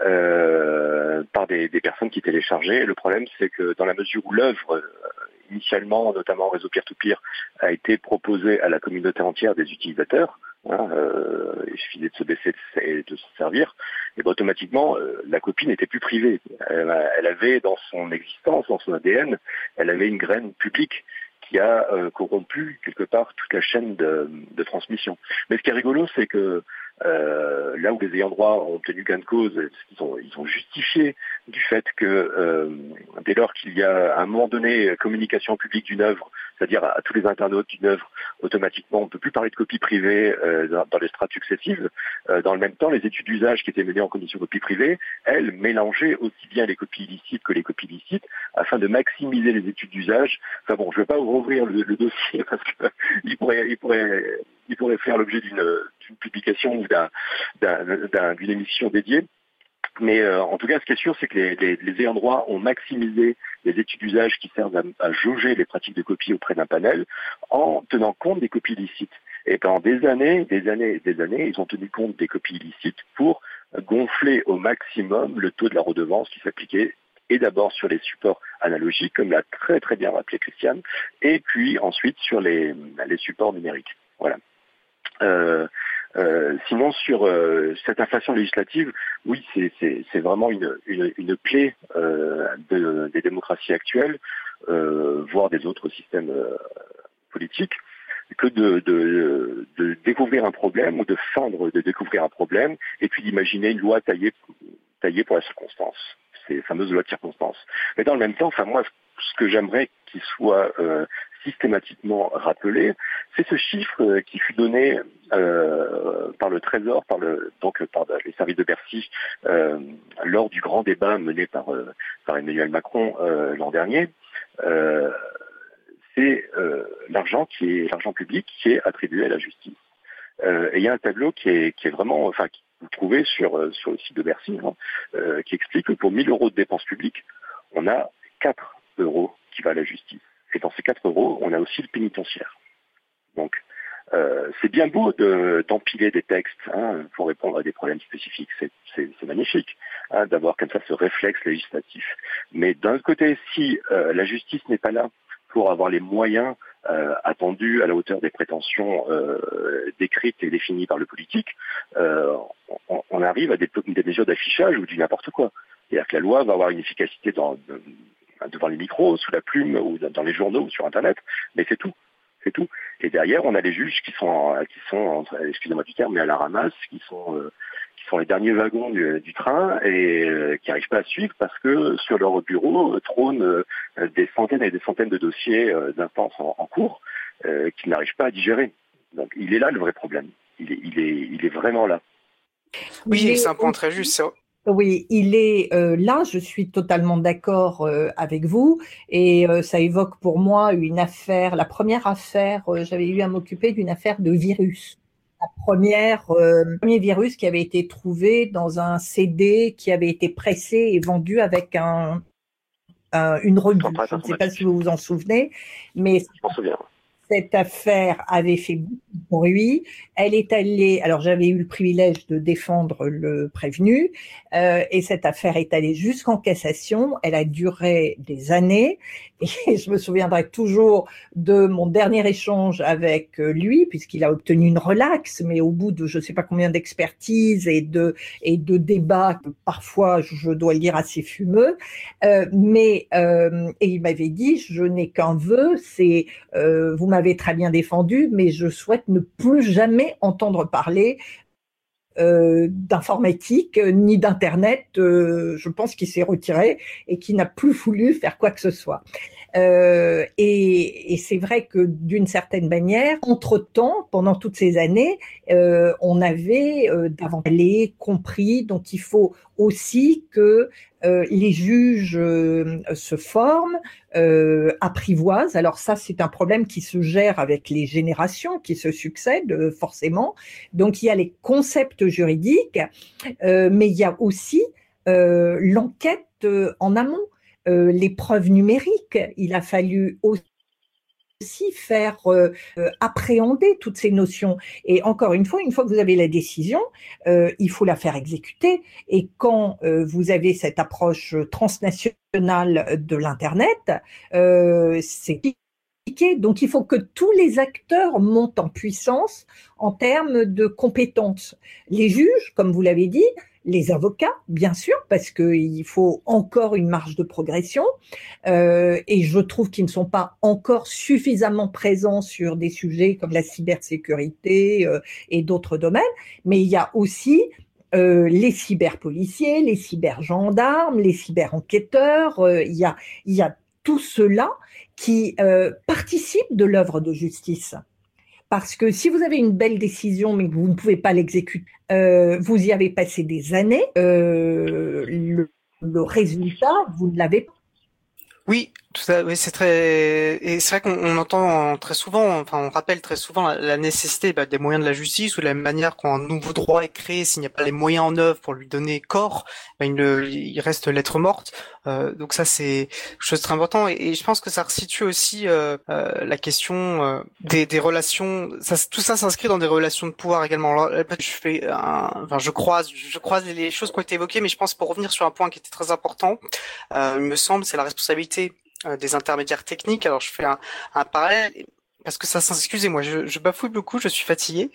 par des personnes qui téléchargeaient. Le problème, c'est que dans la mesure où l'œuvre, initialement, notamment en réseau peer-to-peer, a été proposée à la communauté entière des utilisateurs, il suffisait de se baisser et de s'en servir, et automatiquement, la copie n'était plus privée. Elle avait dans son existence, dans son ADN, elle avait une graine publique qui a corrompu quelque part toute la chaîne de transmission. Mais ce qui est rigolo, c'est que là où les ayants droit ont obtenu gain de cause, ils ont justifié du fait que dès lors qu'il y a à un moment donné communication publique d'une œuvre, c'est-à-dire à tous les internautes d'une œuvre, automatiquement on ne peut plus parler de copie privée dans les strates successives. Dans le même temps, les études d'usage qui étaient menées en condition de copie privée, elles mélangeaient aussi bien les copies illicites que les copies licites afin de maximiser les études d'usage. Enfin bon, je ne vais pas rouvrir le dossier parce que il pourrait faire l'objet d'une publication ou d'une émission dédiée. Mais en tout cas, ce qui est sûr, c'est que les ayants droit ont maximisé les études d'usage qui servent à jauger les pratiques de copie auprès d'un panel en tenant compte des copies illicites. Et pendant des années, ils ont tenu compte des copies illicites pour gonfler au maximum le taux de la redevance qui s'appliquait et d'abord sur les supports analogiques, comme l'a très très bien rappelé Christiane, et puis ensuite sur les supports numériques. Voilà. Sinon, sur cette inflation législative, oui, c'est vraiment une clé des démocraties actuelles, voire des autres systèmes politiques, que de découvrir un problème ou de feindre de découvrir un problème et puis d'imaginer une loi taillée pour la circonstance, ces fameuses lois de circonstance. Mais dans le même temps, moi, ce que j'aimerais qu'il soit systématiquement rappelé, c'est ce chiffre qui fut donné par le Trésor, par les services de Bercy lors du grand débat mené par Emmanuel Macron l'an dernier. C'est l'argent public qui est attribué à la justice. Et il y a un tableau qui est vraiment, que vous trouvez sur le site de Bercy, qui explique que pour 1 000 euros de dépenses publiques, on a 4 euros qui va à la justice. Et dans ces 4 euros, on a aussi le pénitentiaire. Donc, c'est bien beau d'empiler des textes pour répondre à des problèmes spécifiques. C'est magnifique d'avoir comme ça ce réflexe législatif. Mais d'un autre côté, si la justice n'est pas là pour avoir les moyens attendus à la hauteur des prétentions décrites et définies par le politique, on arrive à des mesures d'affichage ou du n'importe quoi. C'est-à-dire que la loi va avoir une efficacité devant les micros, sous la plume, ou dans les journaux, ou sur Internet, mais c'est tout. C'est tout. Et derrière, on a les juges qui sont excusez-moi du terme, mais à la ramasse, qui sont les derniers wagons du train et qui n'arrivent pas à suivre parce que sur leur bureau trônent des centaines et des centaines de dossiers d'instances en cours qu'ils n'arrivent pas à digérer. Donc il est là le vrai problème. Il est vraiment là. Oui, c'est un point très juste. Oui, il est là, je suis totalement d'accord avec vous et ça évoque pour moi une affaire, la première affaire, j'avais eu à m'occuper d'une affaire de virus. Le premier virus qui avait été trouvé dans un CD qui avait été pressé et vendu avec une revue. Je ne sais pas si vous vous en souvenez, mais je m'en souviens. Cette affaire avait fait beaucoup bruit. Elle est allée, alors j'avais eu le privilège de défendre le prévenu, et cette affaire est allée jusqu'en cassation. Elle a duré des années, et je me souviendrai toujours de mon dernier échange avec lui, puisqu'il a obtenu une relaxe, mais au bout de je ne sais pas combien d'expertises et de débats, parfois, je dois le dire, assez fumeux. Et il m'avait dit, je n'ai qu'un vœu, c'est vous m'avez très bien défendu, mais je souhaite ne plus jamais entendre parler d'informatique ni d'internet. Je pense qu'il s'est retiré et qu'il n'a plus voulu faire quoi que ce soit. Et c'est vrai que d'une certaine manière, entre-temps, pendant toutes ces années, on avait davantage compris. Donc il faut aussi que les juges se forment, apprivoisent. Alors ça, c'est un problème qui se gère avec les générations qui se succèdent, forcément. Donc il y a les concepts juridiques, mais il y a aussi l'enquête en amont. Les preuves numériques, il a fallu aussi faire appréhender toutes ces notions. Et encore une fois que vous avez la décision, il faut la faire exécuter. Et quand vous avez cette approche transnationale de l'Internet, c'est compliqué. Donc il faut que tous les acteurs montent en puissance en termes de compétences. Les juges, comme vous l'avez dit, les avocats, bien sûr, parce qu'il faut encore une marge de progression, et je trouve qu'ils ne sont pas encore suffisamment présents sur des sujets comme la cybersécurité et d'autres domaines, mais il y a aussi les cyberpoliciers, les cybergendarmes, les cyberenquêteurs, il y a tout cela qui participe de l'œuvre de justice. Parce que si vous avez une belle décision mais que vous ne pouvez pas l'exécuter, vous y avez passé des années, le résultat, vous ne l'avez pas. Oui, tout ça, oui, c'est très, et c'est vrai qu'on entend très souvent, enfin, on rappelle très souvent la nécessité des moyens de la justice ou de la même manière quand un nouveau droit est créé, s'il n'y a pas les moyens en œuvre pour lui donner corps, il reste lettre morte. Donc ça, c'est quelque chose de très important, et je pense que ça resitue aussi la question des relations. Tout ça s'inscrit dans des relations de pouvoir également. Alors, je croise les choses qui ont été évoquées, mais je pense pour revenir sur un point qui était très important, il me semble, c'est la responsabilité des intermédiaires techniques. Alors je fais un parallèle parce que excusez-moi, je bafouille beaucoup, je suis fatigué.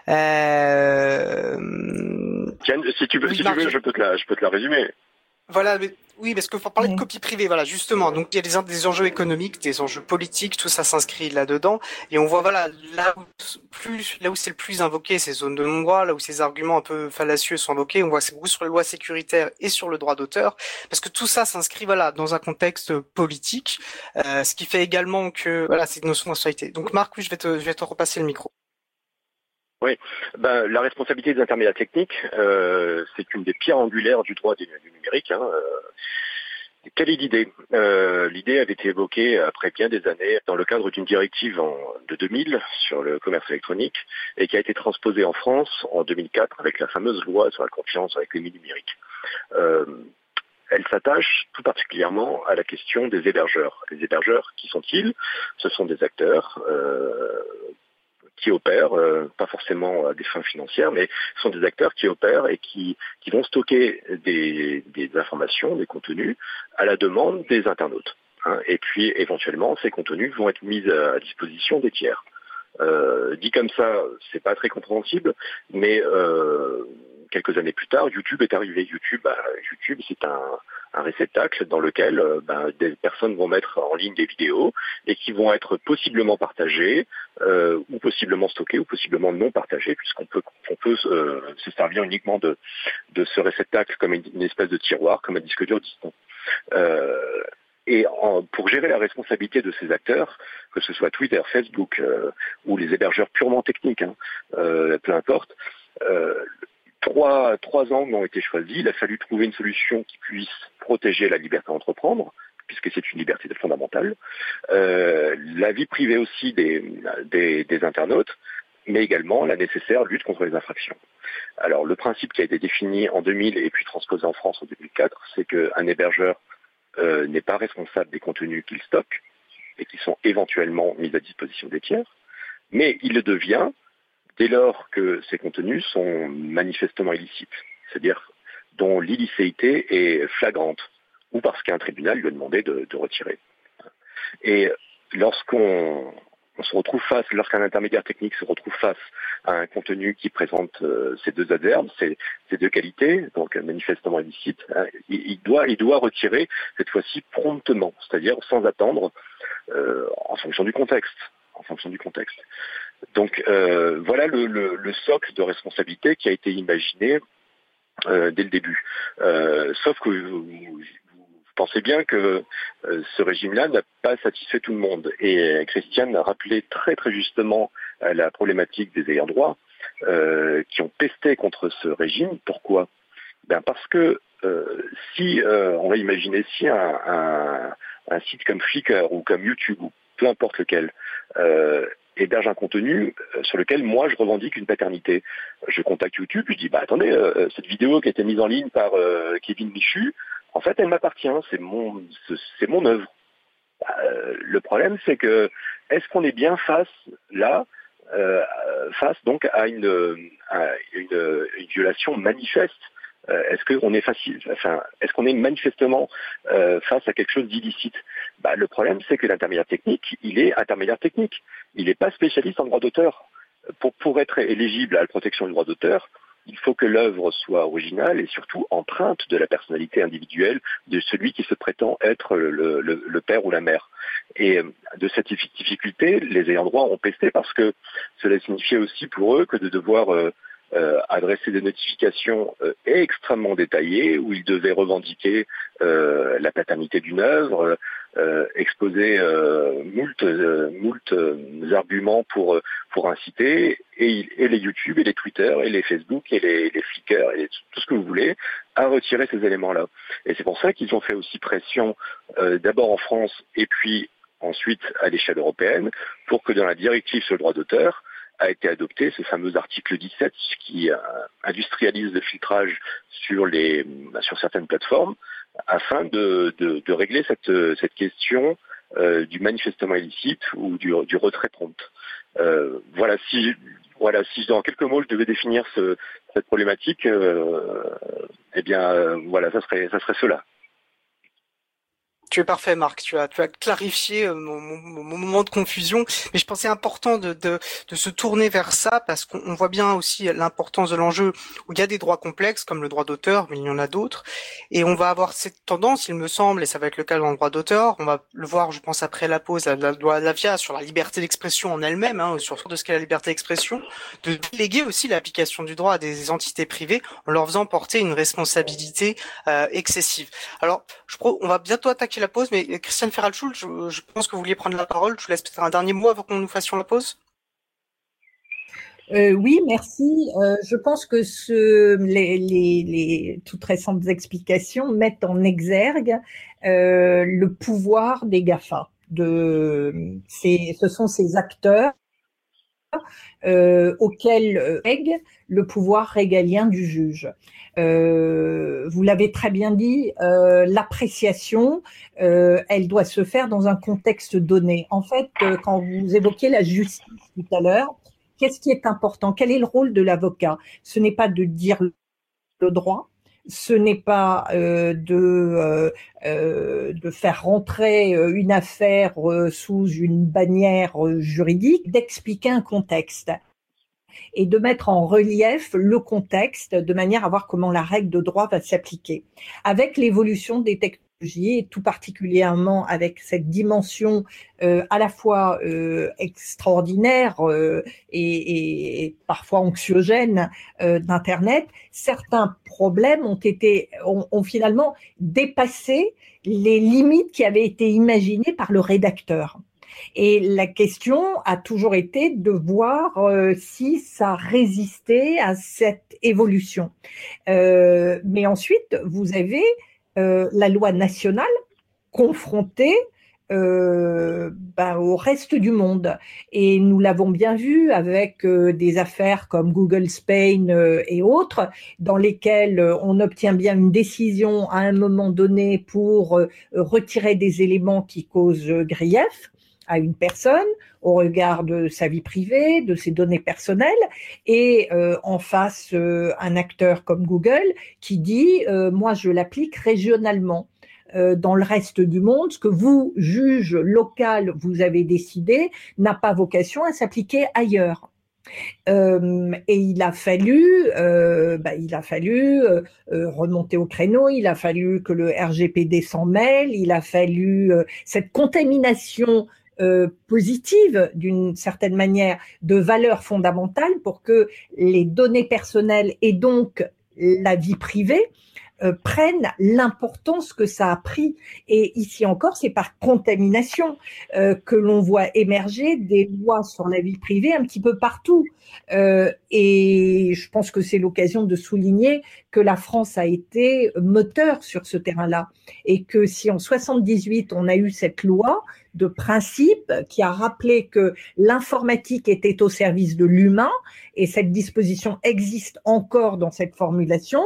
Tiens, si tu veux, je peux te la résumer. Voilà, mais, oui, parce que faut parler de copie privée, voilà, justement. Donc il y a des enjeux économiques, des enjeux politiques, tout ça s'inscrit là-dedans. Et on voit, voilà, là où c'est le plus invoqué, ces zones de non-droit, là où ces arguments un peu fallacieux sont invoqués, on voit que c'est beaucoup sur les lois sécuritaires et sur le droit d'auteur, parce que tout ça s'inscrit, voilà, dans un contexte politique, ce qui fait également que, voilà, c'est une notion d'insolité. Donc Marc, oui, je vais te repasser le micro. Oui, la responsabilité des intermédiaires techniques, c'est une des pierres angulaires du droit du numérique. Quelle est l'idée? L'idée avait été évoquée après bien des années dans le cadre d'une directive de 2000 sur le commerce électronique et qui a été transposée en France en 2004 avec la fameuse loi sur la confiance avec les numériques. Elle s'attache tout particulièrement à la question des hébergeurs. Les hébergeurs, qui sont-ils? Ce sont des acteurs qui opèrent, pas forcément à des fins financières, mais ce sont des acteurs qui opèrent et qui vont stocker des informations, des contenus à la demande des internautes. Et puis éventuellement, ces contenus vont être mis à disposition des tiers. Dit comme ça, c'est pas très compréhensible, mais quelques années plus tard, YouTube est arrivé. YouTube, c'est un réceptacle dans lequel des personnes vont mettre en ligne des vidéos et qui vont être possiblement partagées ou possiblement stockées ou possiblement non partagées, puisqu'on peut se servir uniquement de ce réceptacle comme une espèce de tiroir, comme un disque dur distant. Pour gérer la responsabilité de ces acteurs, que ce soit Twitter, Facebook ou les hébergeurs purement techniques, peu importe, trois angles ont été choisis. Il a fallu trouver une solution qui puisse protéger la liberté d'entreprendre, puisque c'est une liberté fondamentale, la vie privée aussi des internautes, mais également la nécessaire lutte contre les infractions. Alors le principe qui a été défini en 2000 et puis transposé en France en 2004, c'est qu'un hébergeur n'est pas responsable des contenus qu'il stocke et qui sont éventuellement mis à disposition des tiers, mais il le devient dès lors que ces contenus sont manifestement illicites, c'est-à-dire dont l'illicéité est flagrante, ou parce qu'un tribunal lui a demandé de retirer. Et lorsqu'on se retrouve lorsqu'un intermédiaire technique se retrouve face à un contenu qui présente ces deux adverbes, ces deux qualités, donc manifestement illicite, hein, il doit retirer cette fois-ci promptement, c'est-à-dire sans attendre, en fonction du contexte. Donc voilà le socle de responsabilité qui a été imaginé dès le début. Sauf que vous pensez bien que ce régime-là n'a pas satisfait tout le monde. Et Christiane a rappelé très très justement la problématique des ayants droit qui ont pesté contre ce régime. Pourquoi ? Parce que si on va imaginer si un site comme Flickr ou comme YouTube ou peu importe lequel héberge un contenu sur lequel moi je revendique une paternité. Je contacte YouTube, je dis attendez, cette vidéo qui a été mise en ligne par Kevin Michu, en fait elle m'appartient, c'est mon œuvre. Le problème c'est que est-ce qu'on est bien face donc à une violation manifeste? Est-ce qu'on est manifestement face à quelque chose d'illicite? Le problème, c'est que l'intermédiaire technique, il est intermédiaire technique. Il n'est pas spécialiste en droit d'auteur. Pour être éligible à la protection du droit d'auteur, il faut que l'œuvre soit originale et surtout empreinte de la personnalité individuelle de celui qui se prétend être le père ou la mère. Et de cette difficulté, les ayants droit ont pesté parce que cela signifiait aussi pour eux que de devoir adresser des notifications extrêmement détaillées où ils devaient revendiquer la paternité d'une œuvre, exposer moult arguments pour inciter, et les YouTube et les Twitter et les Facebook et les Flickr et tout ce que vous voulez à retirer ces éléments-là. Et c'est pour ça qu'ils ont fait aussi pression d'abord en France et puis ensuite à l'échelle européenne pour que dans la directive sur le droit d'auteur a été adopté ce fameux article 17 qui industrialise le filtrage sur certaines plateformes afin de régler cette question du manifestement illicite ou du retrait prompt. Voilà, si dans quelques mots je devais définir cette problématique, voilà, ça serait cela. Tu es parfait, Marc. Tu as clarifié mon moment de confusion, mais je pensais important de se tourner vers ça parce qu'on voit bien aussi l'importance de l'enjeu où il y a des droits complexes comme le droit d'auteur, mais il y en a d'autres, et on va avoir cette tendance, il me semble, et ça va être le cas dans le droit d'auteur. On va le voir, je pense, après la pause, la loi Lavia sur la liberté d'expression en elle-même, sur de ce qu'est la liberté d'expression, de déléguer aussi l'application du droit à des entités privées en leur faisant porter une responsabilité excessive. Alors, on va bientôt attaquer la pause, mais Christiane Ferral-Schulz, je pense que vous vouliez prendre la parole. Je vous laisse peut-être un dernier mot avant que nous fassions la pause. Oui, merci. Je pense que les toutes récentes explications mettent en exergue le pouvoir des GAFA. Ce sont ces acteurs auquel lègue le pouvoir régalien du juge. Vous l'avez très bien dit, l'appréciation, elle doit se faire dans un contexte donné. En fait, quand vous évoquiez la justice tout à l'heure, qu'est-ce qui est important? Quel est le rôle de l'avocat? Ce n'est pas de dire le droit, ce n'est pas de faire rentrer une affaire sous une bannière juridique, d'expliquer un contexte et de mettre en relief le contexte de manière à voir comment la règle de droit va s'appliquer. Avec l'évolution des technologies, et tout particulièrement avec cette dimension à la fois extraordinaire et parfois anxiogène d'Internet, certains problèmes ont finalement dépassé les limites qui avaient été imaginées par le rédacteur. Et la question a toujours été de voir si ça résistait à cette évolution. Mais ensuite, vous avez la loi nationale confrontée au reste du monde. Et nous l'avons bien vu avec des affaires comme Google Spain et autres, dans lesquelles on obtient bien une décision à un moment donné pour retirer des éléments qui causent grief. à une personne au regard de sa vie privée, de ses données personnelles, et en face un acteur comme Google qui dit moi je l'applique régionalement. Dans le reste du monde, ce que vous, juge local, vous avez décidé n'a pas vocation à s'appliquer ailleurs. Et il a fallu remonter au créneau, il a fallu que le RGPD s'en mêle, il a fallu cette contamination positive d'une certaine manière de valeurs fondamentales pour que les données personnelles et donc la vie privée prennent l'importance que ça a pris. Et ici encore, c'est par contamination que l'on voit émerger des lois sur la vie privée un petit peu partout. Et je pense que c'est l'occasion de souligner que la France a été moteur sur ce terrain-là. Et que si en 78, on a eu cette loi de principe qui a rappelé que l'informatique était au service de l'humain, et cette disposition existe encore dans cette formulation,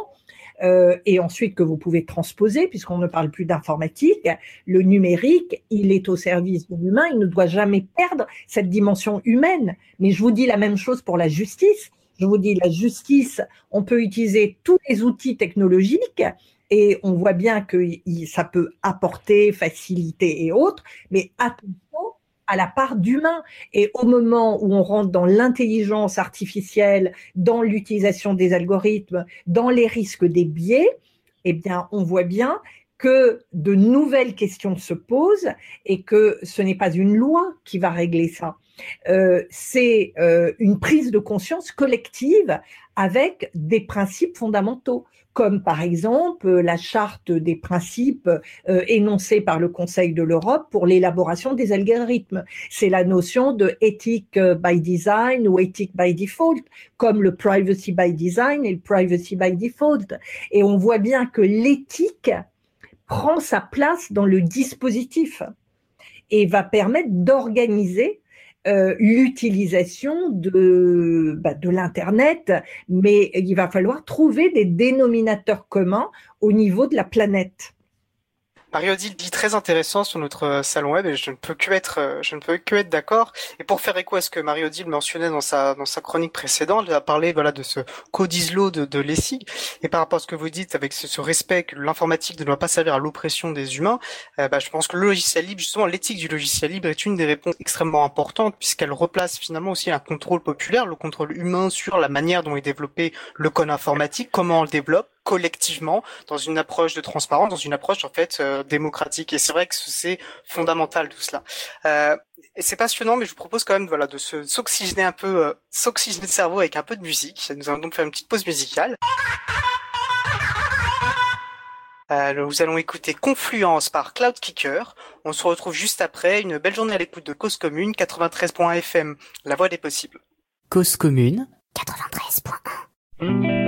et ensuite que vous pouvez transposer, puisqu'on ne parle plus d'informatique, le numérique, il est au service de l'humain, il ne doit jamais perdre cette dimension humaine. Mais je vous dis la même chose pour la justice. Je vous dis, la justice, on peut utiliser tous les outils technologiques, et on voit bien que ça peut apporter, faciliter et autres, mais attention à la part d'humain. Et au moment où on rentre dans l'intelligence artificielle, dans l'utilisation des algorithmes, dans les risques des biais, eh bien, on voit bien que de nouvelles questions se posent et que ce n'est pas une loi qui va régler ça. C'est une prise de conscience collective avec des principes fondamentaux, comme par exemple la charte des principes énoncée par le Conseil de l'Europe pour l'élaboration des algorithmes. C'est la notion de ethic by design ou ethic by default, comme le privacy by design et le privacy by default. Et on voit bien que l'éthique prend sa place dans le dispositif et va permettre d'organiser l'utilisation de l'Internet, mais il va falloir trouver des dénominateurs communs au niveau de la planète. Marie-Odile dit très intéressant sur notre salon web et je ne peux que être d'accord. Et pour faire écho à ce que Marie-Odile mentionnait dans sa chronique précédente, elle a parlé de ce code ISLO de l'ESIG. Et par rapport à ce que vous dites avec ce respect que l'informatique ne doit pas servir à l'oppression des humains, je pense que le logiciel libre, justement l'éthique du logiciel libre est une des réponses extrêmement importantes puisqu'elle replace finalement aussi un contrôle populaire, le contrôle humain sur la manière dont est développé le code informatique, comment on le développe collectivement, dans une approche de transparence, dans une approche en fait démocratique. Et c'est vrai que c'est fondamental tout cela. Et c'est passionnant, mais je vous propose quand même de s'oxygéner un peu, s'oxygéner le cerveau avec un peu de musique. Nous allons donc faire une petite pause musicale. Nous allons écouter Confluence par Cloudkicker. On se retrouve juste après. Une belle journée à l'écoute de Cause Commune, 93.1 FM, la voix des possibles. Cause Commune, 93.1.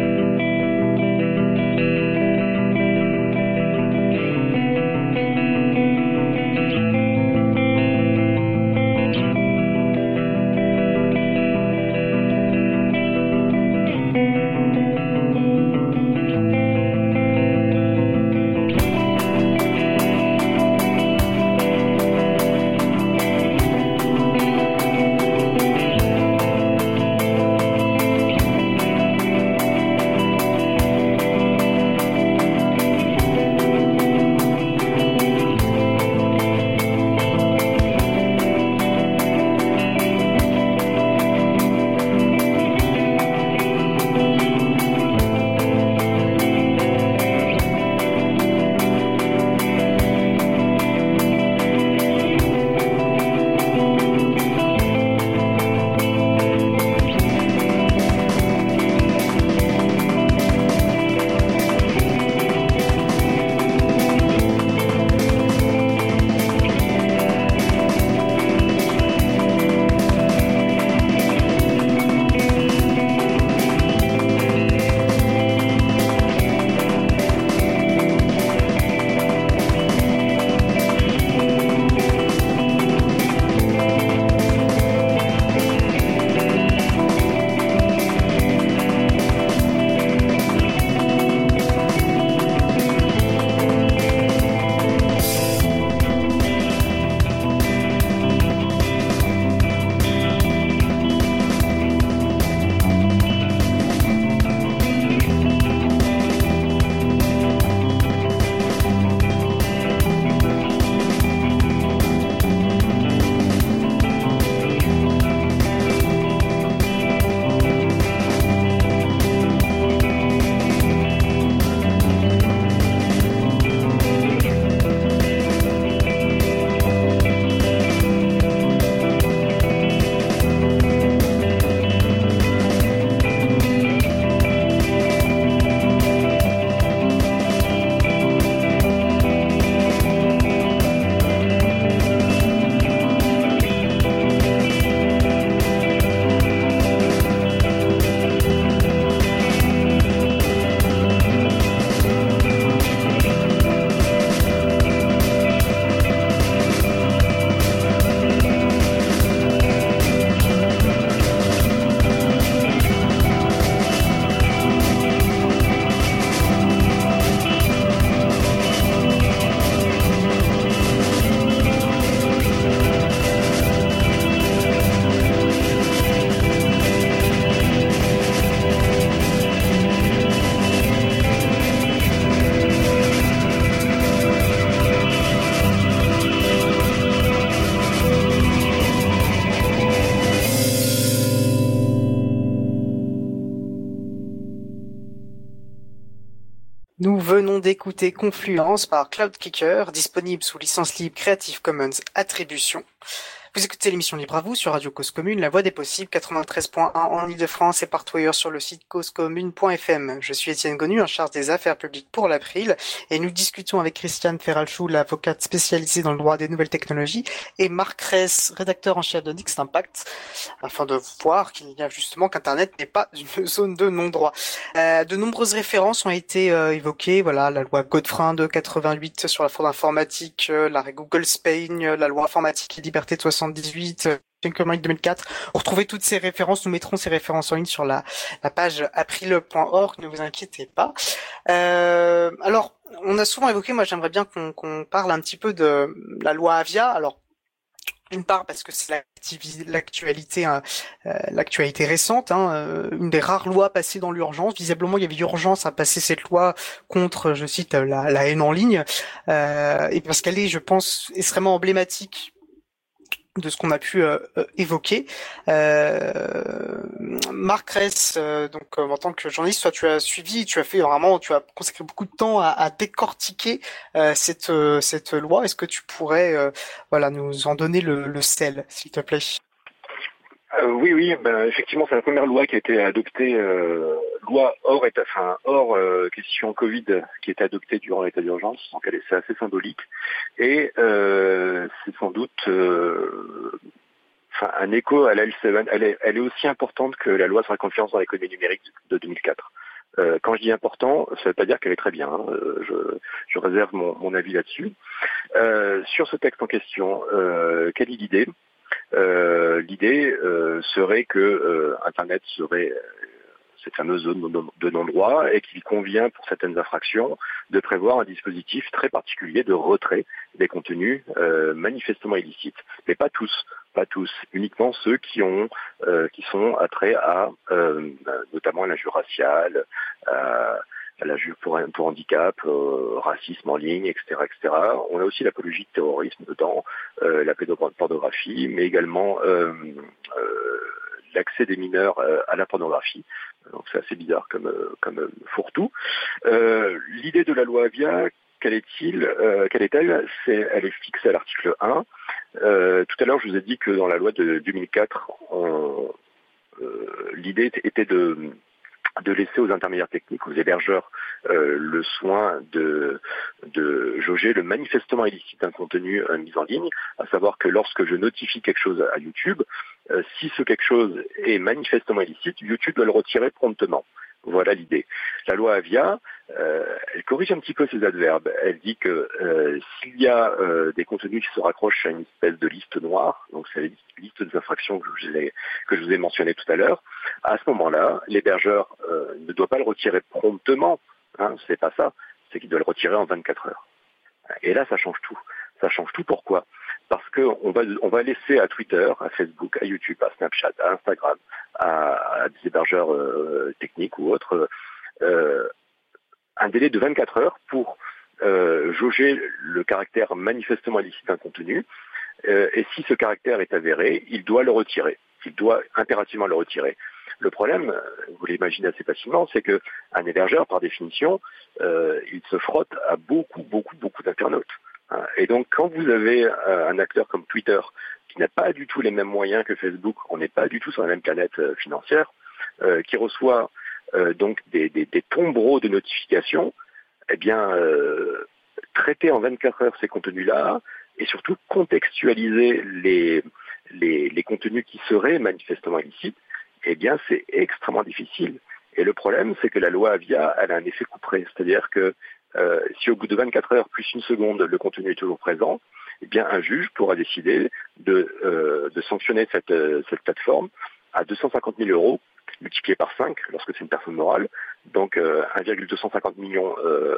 venons d'écouter Confluence par Cloudkicker, disponible sous licence libre Creative Commons Attribution. Vous écoutez l'émission Libre à vous sur Radio Cause Commune, la voix des possibles, 93.1 en Ile-de-France et partout ailleurs sur le site causecommune.fm. Je suis Étienne Gonu, en charge des affaires publiques pour l'April, et nous discutons avec Christiane Ferralchou, l'avocate spécialisée dans le droit des nouvelles technologies, et Marc Ress, rédacteur en chef de Next Impact, afin de voir qu'il y a justement qu'Internet n'est pas une zone de non-droit. De nombreuses références ont été évoquées, voilà, la loi Godefrein de 88 sur la fraude informatique, l'arrêt Google Spain, la loi informatique et liberté de 78, Commun 2004. Pour retrouver toutes ces références, nous mettrons ces références en ligne sur la page april.org, ne vous inquiétez pas. Alors, on a souvent évoqué, moi j'aimerais bien qu'on parle un petit peu de la loi Avia. Alors, d'une part parce que c'est l'actualité récente, une des rares lois passées dans l'urgence. Visiblement, il y avait urgence à passer cette loi contre, je cite, la haine en ligne, et parce qu'elle est, je pense, extrêmement emblématique de ce qu'on a pu évoquer. Marc Ress, donc en tant que journaliste, toi tu as suivi, tu as consacré beaucoup de temps à décortiquer cette loi. Est-ce que tu pourrais nous en donner le sel, s'il te plaît? Oui, effectivement, c'est la première loi qui a été adoptée, loi hors question Covid, qui a été adoptée durant l'état d'urgence, donc c'est assez symbolique, et c'est sans doute un écho à la L7. Elle est aussi importante que la loi sur la confiance dans l'économie numérique de 2004. Quand je dis important, ça ne veut pas dire qu'elle est très bien. Je réserve mon avis là-dessus. Sur ce texte en question, quelle est l'idée? L'idée serait que Internet serait cette fameuse zone de non-droit et qu'il convient pour certaines infractions de prévoir un dispositif très particulier de retrait des contenus manifestement illicites, mais pas tous, uniquement ceux qui sont attraits à notamment à l'injure raciale, à l'injure pour handicap, racisme en ligne, etc., etc. On a aussi l'apologie de terrorisme dedans, la pédopornographie, mais également l'accès des mineurs à la pornographie. Donc c'est assez bizarre comme fourre-tout. L'idée de la loi Avia, quelle est-elle? Elle est fixée à l'article 1. Tout à l'heure, je vous ai dit que dans la loi de 2004, l'idée était de laisser aux intermédiaires techniques, aux hébergeurs, le soin de jauger le manifestement illicite d'un contenu mis en ligne, à savoir que lorsque je notifie quelque chose à YouTube, si ce quelque chose est manifestement illicite, YouTube doit le retirer promptement. Voilà l'idée. La loi Avia, elle corrige un petit peu ces adverbes. Elle dit que s'il y a des contenus qui se raccrochent à une espèce de liste noire, donc c'est la liste des infractions que je vous ai mentionné tout à l'heure, à ce moment-là, l'hébergeur ne doit pas le retirer promptement. C'est pas ça. C'est qu'il doit le retirer en 24 heures. Et là, ça change tout. Ça change tout. Pourquoi? Parce qu'on va laisser à Twitter, à Facebook, à YouTube, à Snapchat, à Instagram, à des hébergeurs techniques ou autres, un délai de 24 heures pour jauger le caractère manifestement illicite d'un contenu. Et si ce caractère est avéré, il doit le retirer. Il doit impérativement le retirer. Le problème, vous l'imaginez assez facilement, c'est que un hébergeur, par définition, il se frotte à beaucoup d'internautes. Et donc, quand vous avez un acteur comme Twitter, qui n'a pas du tout les mêmes moyens que Facebook, on n'est pas du tout sur la même planète financière, qui reçoit donc des tombereaux de notifications, eh bien, traiter en 24 heures ces contenus-là, et surtout contextualiser les contenus qui seraient manifestement illicites, eh bien, c'est extrêmement difficile. Et le problème, c'est que la loi Avia, elle a un effet couperet. C'est-à-dire que si au bout de 24 heures plus une seconde, le contenu est toujours présent, eh bien, un juge pourra décider de sanctionner cette plateforme à 250 000 euros, multiplié par 5 lorsque c'est une personne morale, donc 1,250 millions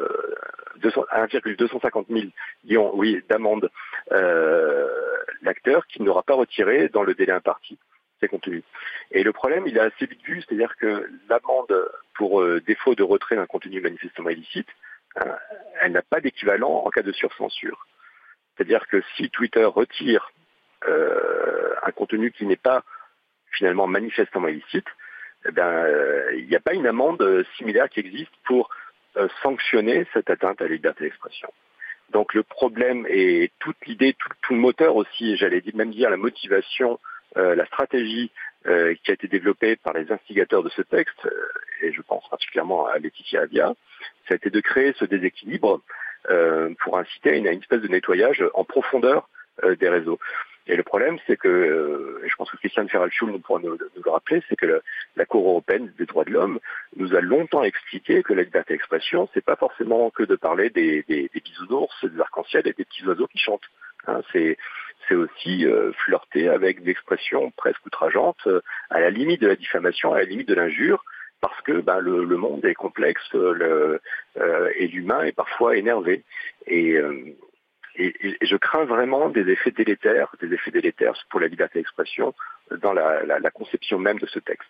d'amende l'acteur qui n'aura pas retiré dans le délai imparti ses contenus. Et le problème, il est assez vite vu, c'est-à-dire que l'amende pour défaut de retrait d'un contenu manifestement illicite, elle n'a pas d'équivalent en cas de surcensure. C'est-à-dire que si Twitter retire un contenu qui n'est pas finalement manifestement illicite, eh bien, il n'y a pas une amende similaire qui existe pour sanctionner cette atteinte à la liberté d'expression. Donc le problème et toute l'idée, tout le moteur aussi, j'allais même dire la motivation, la stratégie qui a été développée par les instigateurs de ce texte, et je pense particulièrement à Laetitia Avia, ça a été de créer ce déséquilibre pour inciter à une espèce de nettoyage en profondeur des réseaux. Et le problème, c'est que, et je pense que Christiane Ferrall-Schul pourra nous le rappeler, c'est que la Cour européenne des droits de l'homme nous a longtemps expliqué que la liberté d'expression, c'est pas forcément que de parler des bisounours, des arcs-en-ciel et des petits oiseaux qui chantent. Hein, c'est aussi flirter avec des expressions presque outrageantes, à la limite de la diffamation, à la limite de l'injure, parce que le monde est complexe et l'humain est parfois énervé. Et je crains vraiment des effets délétères pour la liberté d'expression dans la conception même de ce texte.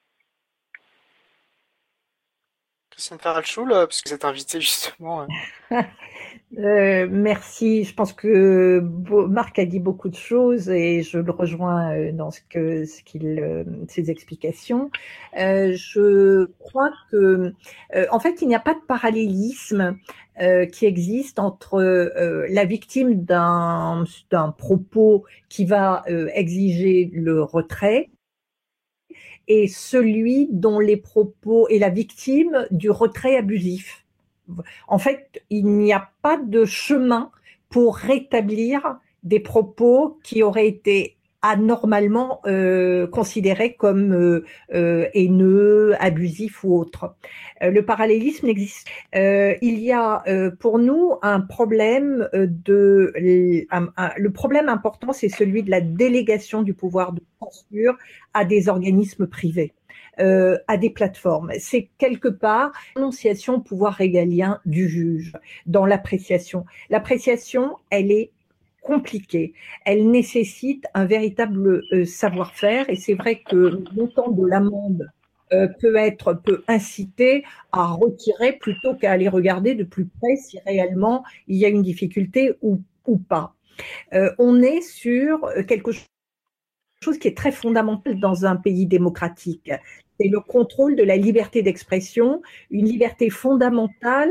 Christiane Ferrall-Schul, parce que vous êtes invité justement. Merci. Je pense que Marc a dit beaucoup de choses et je le rejoins dans ses explications. Je crois que, en fait, il n'y a pas de parallélisme qui existe entre la victime d'un propos qui va exiger le retrait et celui dont les propos est la victime du retrait abusif. En fait, il n'y a pas de chemin pour rétablir des propos qui auraient été anormalement considérés comme haineux, abusifs ou autres. Le parallélisme n'existe. Il y a pour nous un problème le problème important, c'est celui de la délégation du pouvoir de censure à des organismes privés. À des plateformes. C'est quelque part l'annonciation au pouvoir régalien du juge dans l'appréciation. L'appréciation, elle est compliquée. Elle nécessite un véritable savoir-faire et c'est vrai que le montant de l'amende peut inciter à retirer plutôt qu'à aller regarder de plus près si réellement il y a une difficulté ou pas. On est sur quelque chose qui est très fondamental dans un pays démocratique. C'est le contrôle de la liberté d'expression, une liberté fondamentale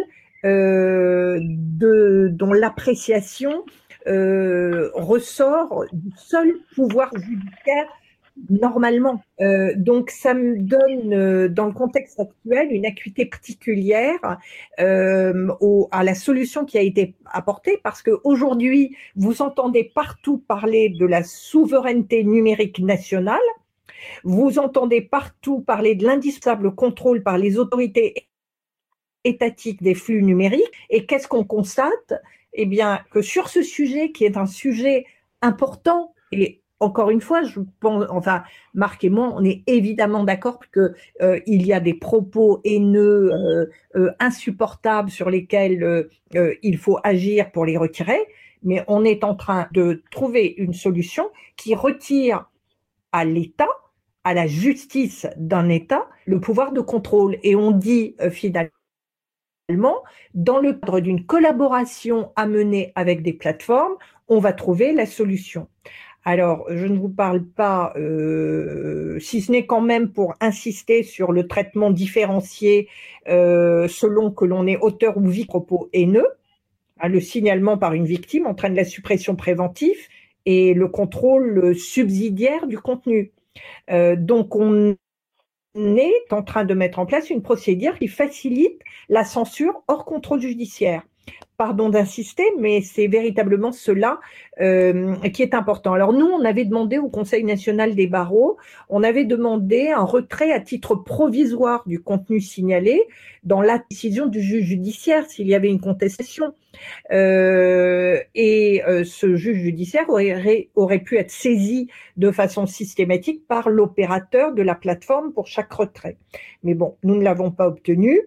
dont l'appréciation ressort du seul pouvoir judiciaire normalement. Donc ça me donne, dans le contexte actuel, une acuité particulière à la solution qui a été apportée, parce qu'aujourd'hui, vous entendez partout parler de la souveraineté numérique nationale, vous entendez partout parler de l'indispensable contrôle par les autorités étatiques des flux numériques, et qu'est-ce qu'on constate? Eh bien, que sur ce sujet, qui est un sujet important, et encore une fois, je pense, enfin, Marc et moi, on est évidemment d'accord que il y a des propos haineux, insupportables sur lesquels il faut agir pour les retirer, mais on est en train de trouver une solution qui retire à l'État, à la justice d'un État, le pouvoir de contrôle. Et on dit finalement, dans le cadre d'une collaboration à mener avec des plateformes, on va trouver la solution. Alors, je ne vous parle pas, si ce n'est quand même pour insister sur le traitement différencié selon que l'on est auteur ou victime de propos haineux. Le signalement par une victime entraîne la suppression préventive et le contrôle subsidiaire du contenu. Donc, on est en train de mettre en place une procédure qui facilite la censure hors contrôle judiciaire. Pardon d'insister, mais c'est véritablement cela qui est important. Alors nous, on avait demandé au Conseil national des barreaux, on avait demandé un retrait à titre provisoire du contenu signalé dans la décision du juge judiciaire s'il y avait une contestation. Ce juge judiciaire aurait pu être saisi de façon systématique par l'opérateur de la plateforme pour chaque retrait. Mais bon, nous ne l'avons pas obtenu.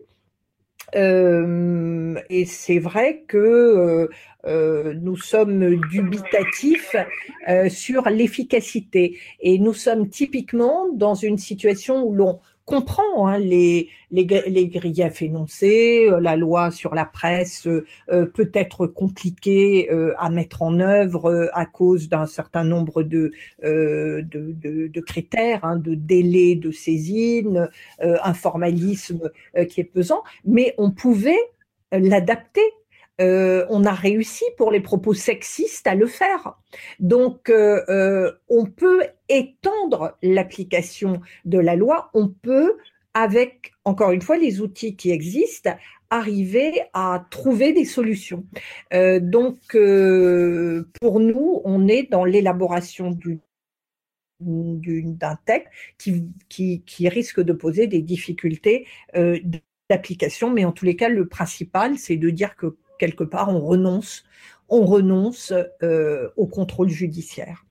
Et c'est vrai que nous sommes dubitatifs sur l'efficacité, et nous sommes typiquement dans une situation où l'on comprend hein, les griefs énoncés, la loi sur la presse peut être compliquée à mettre en œuvre à cause d'un certain nombre de critères, hein, de délais de saisine, un formalisme qui est pesant, mais on pouvait l'adapter. On a réussi pour les propos sexistes à le faire. Donc, on peut étendre l'application de la loi, on peut, avec, encore une fois, les outils qui existent, arriver à trouver des solutions. Donc, pour nous, on est dans l'élaboration d'un texte qui risque de poser des difficultés d'application, mais en tous les cas, le principal, c'est de dire que quelque part, on renonce au contrôle judiciaire.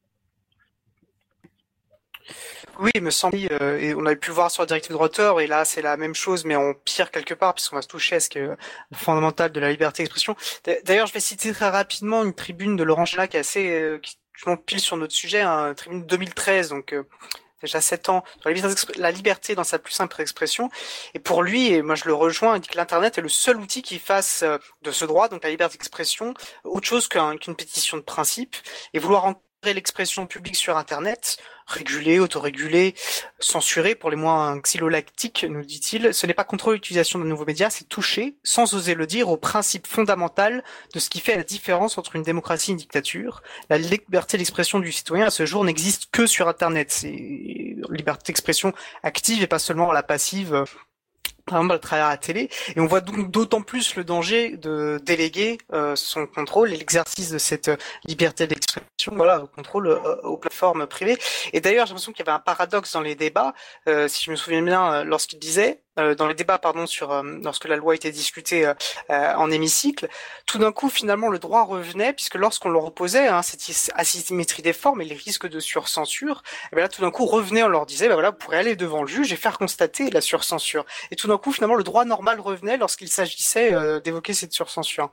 Oui, il me semble, et on avait pu le voir sur la directive droit d'auteur, et là c'est la même chose, mais en pire quelque part, puisqu'on va se toucher à ce qui est fondamental de la liberté d'expression. D'ailleurs, je vais citer très rapidement une tribune de Laurent Chénac qui est assez, qui pile sur notre sujet, hein, tribune 2013, donc déjà 7 ans, sur la liberté dans sa plus simple expression. Et pour lui, et moi je le rejoins, il dit que l'Internet est le seul outil qui fasse de ce droit, donc la liberté d'expression, autre chose qu'une pétition de principe, et vouloir encadrer l'expression publique sur Internet, réguler, autoréguler, censurer pour les moins xylolactiques, nous dit-il, ce n'est pas contrôler l'utilisation de nouveaux médias, c'est toucher, sans oser le dire, au principe fondamental de ce qui fait la différence entre une démocratie et une dictature. La liberté d'expression du citoyen à ce jour n'existe que sur Internet. C'est liberté d'expression active et pas seulement la passive, par exemple à travers la télé, et on voit donc d'autant plus le danger de déléguer son contrôle et l'exercice de cette liberté d'expression, voilà, au contrôle aux plateformes privées. Et d'ailleurs, j'ai l'impression qu'il y avait un paradoxe dans les débats, si je me souviens bien, lorsqu'il disait dans les débats, sur lorsque la loi était discutée en hémicycle, tout d'un coup, finalement, le droit revenait, puisque lorsqu'on leur opposait cette asymétrie des formes et les risques de surcensure, et bien là, tout d'un coup, revenait, on leur disait, ben voilà, vous pourrez aller devant le juge et faire constater la surcensure. Et tout d'un coup, finalement, le droit normal revenait lorsqu'il s'agissait d'évoquer cette surcensure.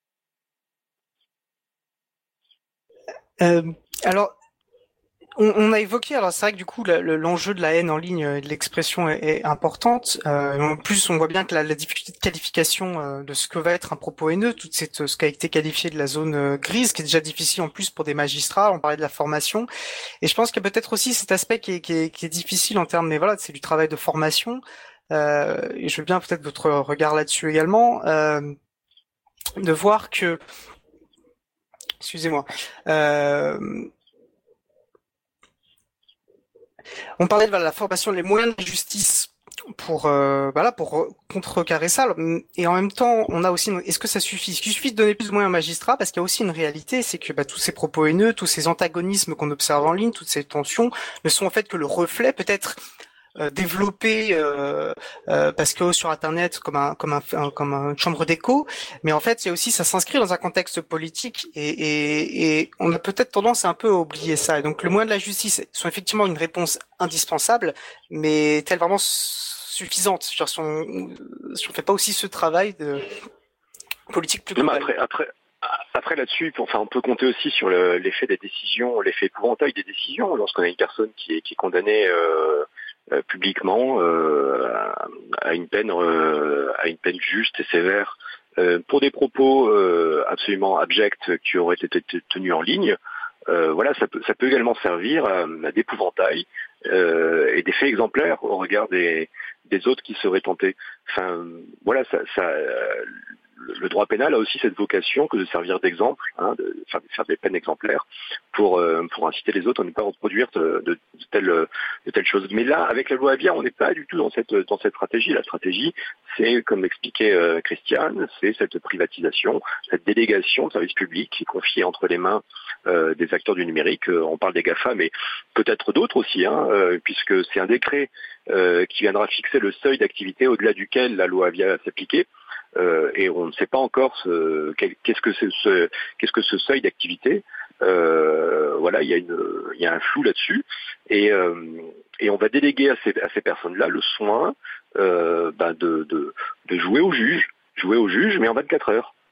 Alors, on a évoqué, alors c'est vrai que du coup l'enjeu de la haine en ligne et de l'expression est importante. En plus, on voit bien que la difficulté de qualification de ce que va être un propos haineux, ce qui a été qualifié de la zone grise, qui est déjà difficile en plus pour des magistrats. On parlait de la formation, et je pense qu'il y a peut-être aussi cet aspect qui est difficile en termes, mais voilà, c'est du travail de formation. Et je veux bien peut-être votre regard là-dessus également, de voir que, excusez-moi. On parlait de la formation, les moyens de justice pour contrecarrer ça. Et en même temps, on a aussi, est-ce que ça suffit? Est-ce qu'il suffit de donner plus de moyens aux magistrats? Parce qu'il y a aussi une réalité, c'est que tous ces propos haineux, tous ces antagonismes qu'on observe en ligne, toutes ces tensions, ne sont en fait que le reflet peut-être développé parce que sur Internet comme une chambre d'écho, mais en fait il y a aussi, ça s'inscrit dans un contexte politique et on a peut-être tendance à un peu oublier ça. Et donc le moyen de la justice sont effectivement une réponse indispensable, mais est-elle vraiment suffisante? Genre, si on fait pas aussi ce travail de politique plus global. Après là-dessus, on peut compter aussi sur l'effet des décisions, l'effet épouvantail des décisions lorsqu'on a une personne qui est condamnée publiquement à une peine juste et sévère pour des propos absolument abjects qui auraient été tenus en ligne. Voilà, ça peut également servir d'épouvantail et d'effet exemplaire au regard des autres qui seraient tentés. Enfin, voilà, le droit pénal a aussi cette vocation que de servir d'exemple, de faire des peines exemplaires pour inciter les autres à ne pas reproduire de telles choses. Mais là, avec la loi Avia, on n'est pas du tout dans cette stratégie. La stratégie, c'est, comme l'expliquait Christiane, c'est cette privatisation, cette délégation de services publics qui est confiée entre les mains des acteurs du numérique. On parle des GAFA, mais peut-être d'autres aussi, puisque c'est un décret qui viendra fixer le seuil d'activité au-delà duquel la loi Avia va s'appliquer. Et on ne sait pas encore qu'est-ce que ce seuil d'activité. Voilà, il y a un flou là-dessus, et on va déléguer à ces personnes-là le soin de jouer au juge, mais en 24 heures.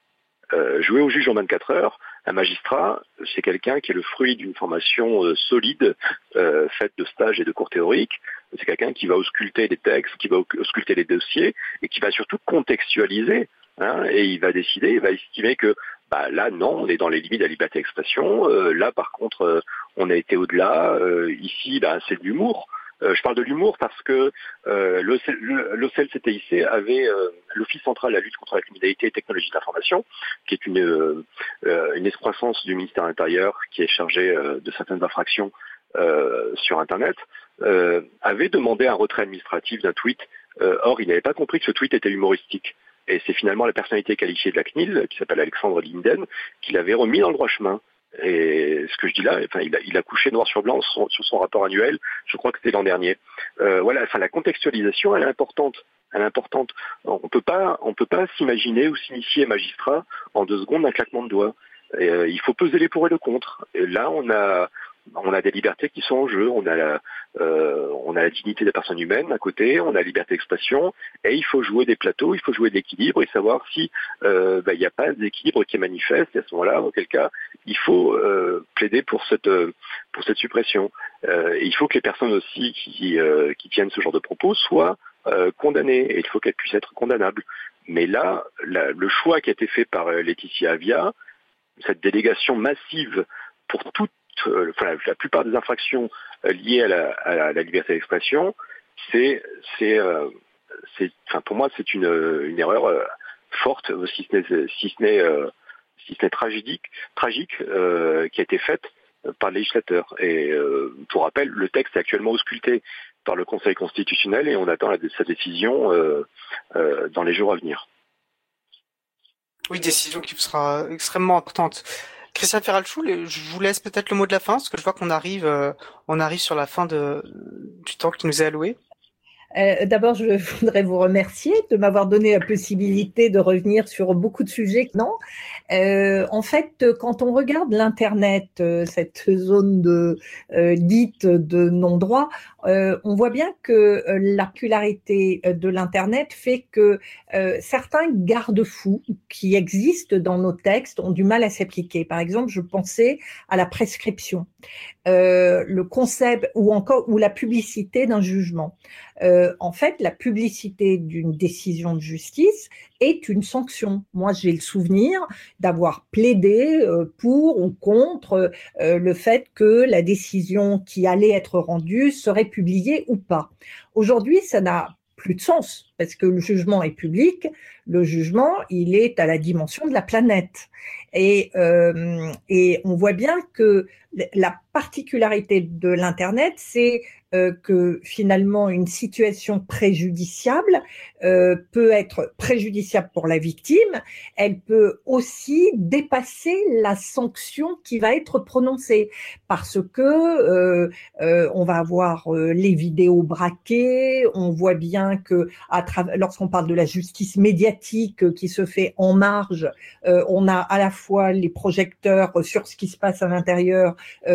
Jouer au juge en 24 heures, un magistrat, c'est quelqu'un qui est le fruit d'une formation solide, faite de stages et de cours théoriques. C'est quelqu'un qui va ausculter les textes, qui va ausculter les dossiers et qui va surtout contextualiser. Et il va décider, il va estimer que là, non, on est dans les limites de la liberté d'expression. Là, par contre, on a été au-delà. Ici, c'est de l'humour. Je parle de l'humour parce que l'OCLCTIC avait l'Office central de la lutte contre la criminalité et technologie d'information, qui est une excroissance du ministère de l'Intérieur qui est chargé de certaines infractions sur Internet, avait demandé un retrait administratif d'un tweet. Or, il n'avait pas compris que ce tweet était humoristique. Et c'est finalement la personnalité qualifiée de la CNIL, qui s'appelle Alexandre Linden, qui l'avait remis dans le droit chemin. Et ce que je dis là, il a couché noir sur blanc sur son rapport annuel, je crois que c'était l'an dernier. La contextualisation, elle est importante. On peut pas s'imaginer ou s'initier magistrat en 2 secondes d'un claquement de doigts. Il faut peser les pour et le contre. Et là, on a des libertés qui sont en jeu. On a la dignité des personnes humaines à côté, on a la liberté d'expression, et il faut jouer des plateaux, il faut jouer de l'équilibre et savoir si il n'y a pas d'équilibre qui est manifeste. Et à ce moment-là, auquel cas, il faut plaider pour cette suppression. Et il faut que les personnes aussi qui tiennent ce genre de propos soient condamnées, et il faut qu'elles puissent être condamnables. Mais là, le choix qui a été fait par Laetitia Avia, cette délégation massive pour la plupart des infractions liées à la liberté d'expression, pour moi, c'est une erreur forte, si ce n'est tragique, qui a été faite par le législateur. Et pour rappel, le texte est actuellement ausculté par le Conseil constitutionnel et on attend sa décision dans les jours à venir. Oui, décision qui sera extrêmement importante. Christian Ferralchou, je vous laisse peut-être le mot de la fin, parce que je vois qu'on arrive sur la fin du temps qui nous est alloué. D'abord, je voudrais vous remercier de m'avoir donné la possibilité de revenir sur beaucoup de sujets. Non, en fait, quand on regarde l'Internet, cette zone dite de non-droit, on voit bien que la particularité de l'Internet fait que certains garde-fous qui existent dans nos textes ont du mal à s'appliquer. Par exemple, je pensais à la prescription, le concept ou la publicité d'un jugement. En fait, la publicité d'une décision de justice est une sanction. Moi, j'ai le souvenir d'avoir plaidé pour ou contre le fait que la décision qui allait être rendue serait publiée ou pas. Aujourd'hui, ça n'a plus de sens parce que le jugement est public. Le jugement, il est à la dimension de la planète. Et on voit bien que la particularité de l'Internet, c'est que finalement une situation préjudiciable peut être préjudiciable pour la victime, elle peut aussi dépasser la sanction qui va être prononcée parce que on va avoir les vidéos braquées, on voit bien que lorsqu'on parle de la justice médiatique qui se fait en marge, on a à la fois les projecteurs sur ce qui se passe à l'intérieur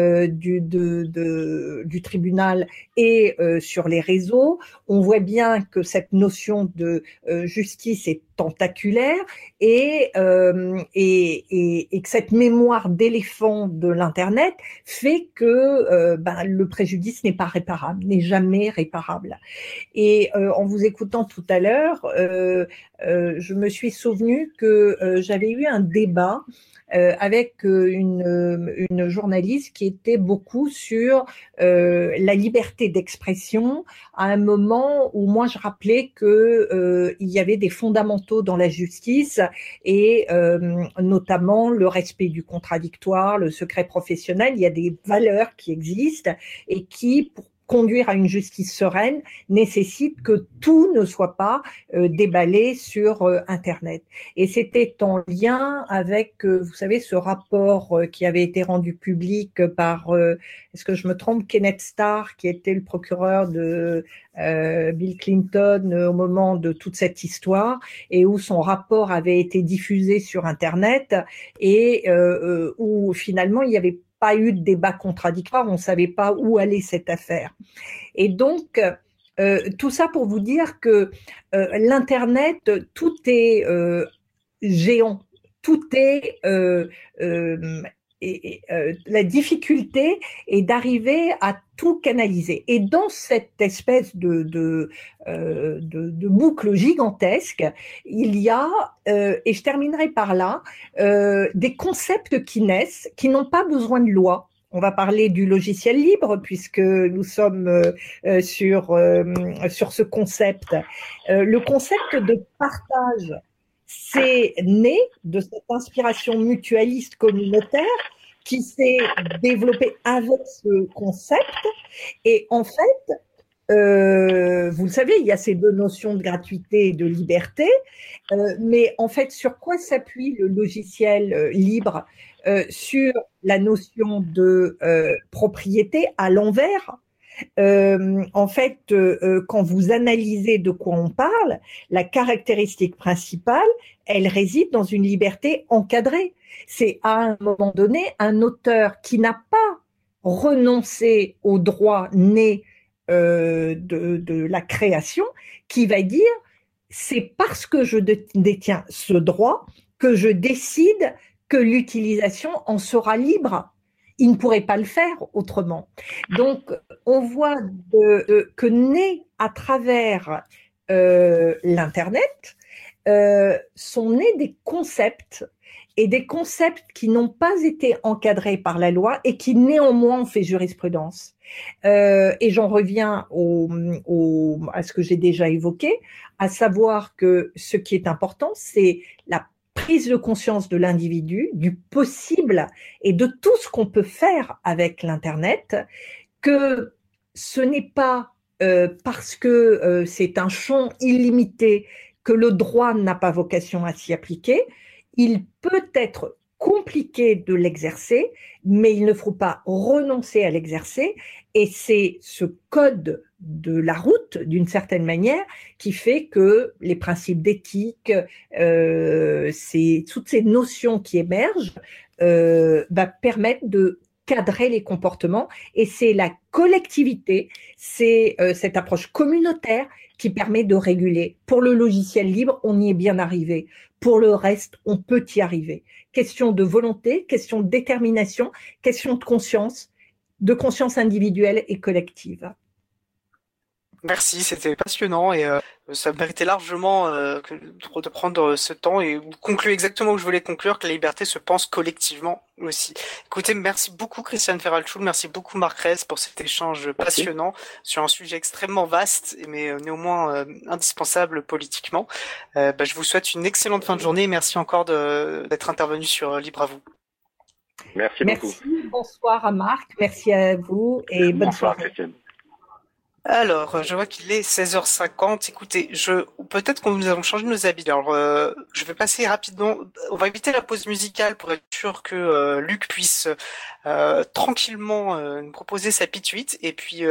du tribunal et sur les réseaux. On voit bien que cette notion de justice est tentaculaire et que cette mémoire d'éléphant de l'Internet fait que le préjudice n'est pas réparable, n'est jamais réparable. Et en vous écoutant tout à l'heure, je me suis souvenu que j'avais eu un débat avec une journaliste qui était beaucoup sur la liberté d'expression à un moment où moi je rappelais que il y avait des fondamentaux dans la justice et notamment le respect du contradictoire, le secret professionnel. Il y a des valeurs qui existent et qui, pour conduire à une justice sereine, nécessite que tout ne soit pas déballé sur Internet. Et c'était en lien avec, vous savez, ce rapport qui avait été rendu public par, est-ce que je me trompe, Kenneth Starr, qui était le procureur de Bill Clinton au moment de toute cette histoire, et où son rapport avait été diffusé sur Internet, et où finalement il y avait pas eu de débat contradictoire, on ne savait pas où allait cette affaire. Et donc, tout ça pour vous dire que l'Internet, tout est géant. tout est la difficulté est d'arriver à tout canaliser. Et dans cette espèce de boucle gigantesque, il y a, et je terminerai par là, des concepts qui naissent, qui n'ont pas besoin de loi. On va parler du logiciel libre puisque nous sommes sur ce concept. Le concept de partage, c'est né de cette inspiration mutualiste communautaire qui s'est développée avec ce concept. Et en fait, vous le savez, il y a ces deux notions de gratuité et de liberté, mais en fait, sur quoi s'appuie le logiciel libre? Sur la notion de propriété à l'envers. En fait, quand vous analysez de quoi on parle, la caractéristique principale, elle réside dans une liberté encadrée. C'est à un moment donné un auteur qui n'a pas renoncé aux droits nés de la création qui va dire c'est parce que je détiens ce droit que je décide que l'utilisation en sera libre. Il ne pourrait pas le faire autrement. Donc, on voit que naît à travers l'Internet, sont nés des concepts, et des concepts qui n'ont pas été encadrés par la loi et qui néanmoins ont fait jurisprudence. Et j'en reviens à ce que j'ai déjà évoqué, à savoir que ce qui est important, c'est la prise de conscience de l'individu, du possible et de tout ce qu'on peut faire avec l'Internet, que ce n'est pas parce que c'est un champ illimité que le droit n'a pas vocation à s'y appliquer. Il peut être compliqué de l'exercer, mais il ne faut pas renoncer à l'exercer. Et c'est ce code de la route, d'une certaine manière, qui fait que les principes d'éthique, toutes ces notions qui émergent, permettent de cadrer les comportements. Et c'est la collectivité, c'est cette approche communautaire qui permet de réguler. Pour le logiciel libre, on y est bien arrivé. Pour le reste, on peut y arriver. Question de volonté, question de détermination, question de conscience individuelle et collective. Merci, c'était passionnant et ça méritait largement de prendre ce temps et vous concluez exactement où je voulais conclure, que la liberté se pense collectivement aussi. Écoutez, merci beaucoup Christiane Ferraltschul, merci beaucoup Marc Rez pour cet échange passionnant sur un sujet extrêmement vaste mais néanmoins indispensable politiquement. Je vous souhaite une excellente fin de journée et merci encore d'être intervenu sur Libre à vous. Merci beaucoup. Merci, bonsoir à Marc, merci à vous et bonne soirée. Christiane. Alors, je vois qu'il est 16h50. Écoutez, peut-être que nous avons changé nos habits. Alors, je vais passer rapidement. On va éviter la pause musicale pour être sûr que Luc puisse tranquillement nous proposer sa pituite. Et puis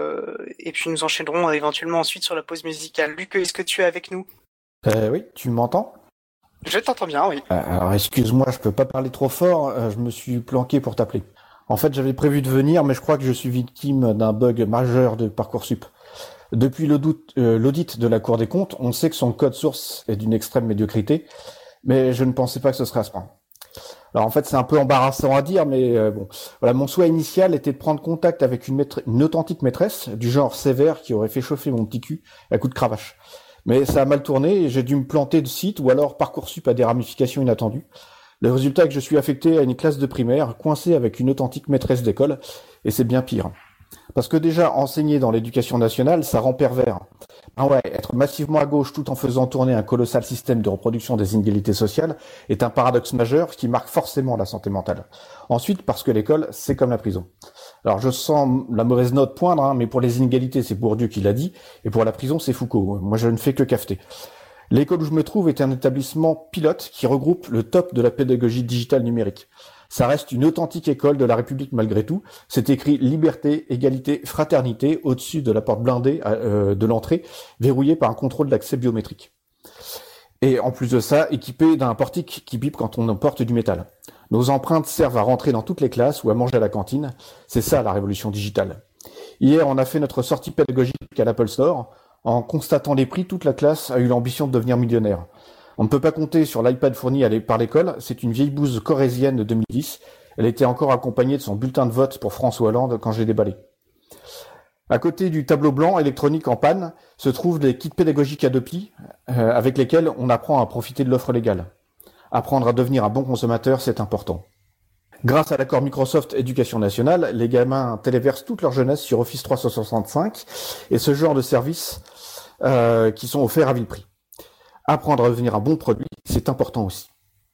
nous enchaînerons éventuellement ensuite sur la pause musicale. Luc, est-ce que tu es avec nous? Oui, tu m'entends? Je t'entends bien, oui. Alors, excuse-moi, je peux pas parler trop fort. Je me suis planqué pour t'appeler. En fait, j'avais prévu de venir, mais je crois que je suis victime d'un bug majeur de Parcoursup. Depuis l'audit de la Cour des comptes, on sait que son code source est d'une extrême médiocrité, mais je ne pensais pas que ce serait à ce point. Alors en fait, c'est un peu embarrassant à dire, mais bon. Voilà, mon souhait initial était de prendre contact avec une authentique maîtresse, du genre sévère, qui aurait fait chauffer mon petit cul à coups de cravache. Mais ça a mal tourné, et j'ai dû me planter de site, ou alors Parcoursup a des ramifications inattendues. Le résultat est que je suis affecté à une classe de primaire, coincé avec une authentique maîtresse d'école, et c'est bien pire. Parce que déjà, enseigner dans l'éducation nationale, ça rend pervers. Ah ouais, être massivement à gauche tout en faisant tourner un colossal système de reproduction des inégalités sociales est un paradoxe majeur qui marque forcément la santé mentale. Ensuite, parce que l'école, c'est comme la prison. Alors je sens la mauvaise note poindre, mais pour les inégalités, c'est Bourdieu qui l'a dit, et pour la prison, c'est Foucault. Moi, je ne fais que cafeter. L'école où je me trouve est un établissement pilote qui regroupe le top de la pédagogie digitale numérique. Ça reste une authentique école de la République malgré tout. C'est écrit liberté, égalité, fraternité au-dessus de la porte blindée de l'entrée, verrouillée par un contrôle d'accès biométrique. Et en plus de ça, équipé d'un portique qui bip quand on emporte du métal. Nos empreintes servent à rentrer dans toutes les classes ou à manger à la cantine. C'est ça la révolution digitale. Hier, on a fait notre sortie pédagogique à l'Apple Store. En constatant les prix, toute la classe a eu l'ambition de devenir millionnaire. On ne peut pas compter sur l'iPad fourni par l'école, c'est une vieille bouse corésienne de 2010. Elle était encore accompagnée de son bulletin de vote pour François Hollande quand j'ai déballé. À côté du tableau blanc électronique en panne, se trouvent des kits pédagogiques Adopi avec lesquels on apprend à profiter de l'offre légale. Apprendre à devenir un bon consommateur, c'est important. Grâce à l'accord Microsoft Éducation nationale, les gamins téléversent toute leur jeunesse sur Office 365 et ce genre de services qui sont offerts à vil prix. Apprendre à devenir un bon produit, c'est important aussi.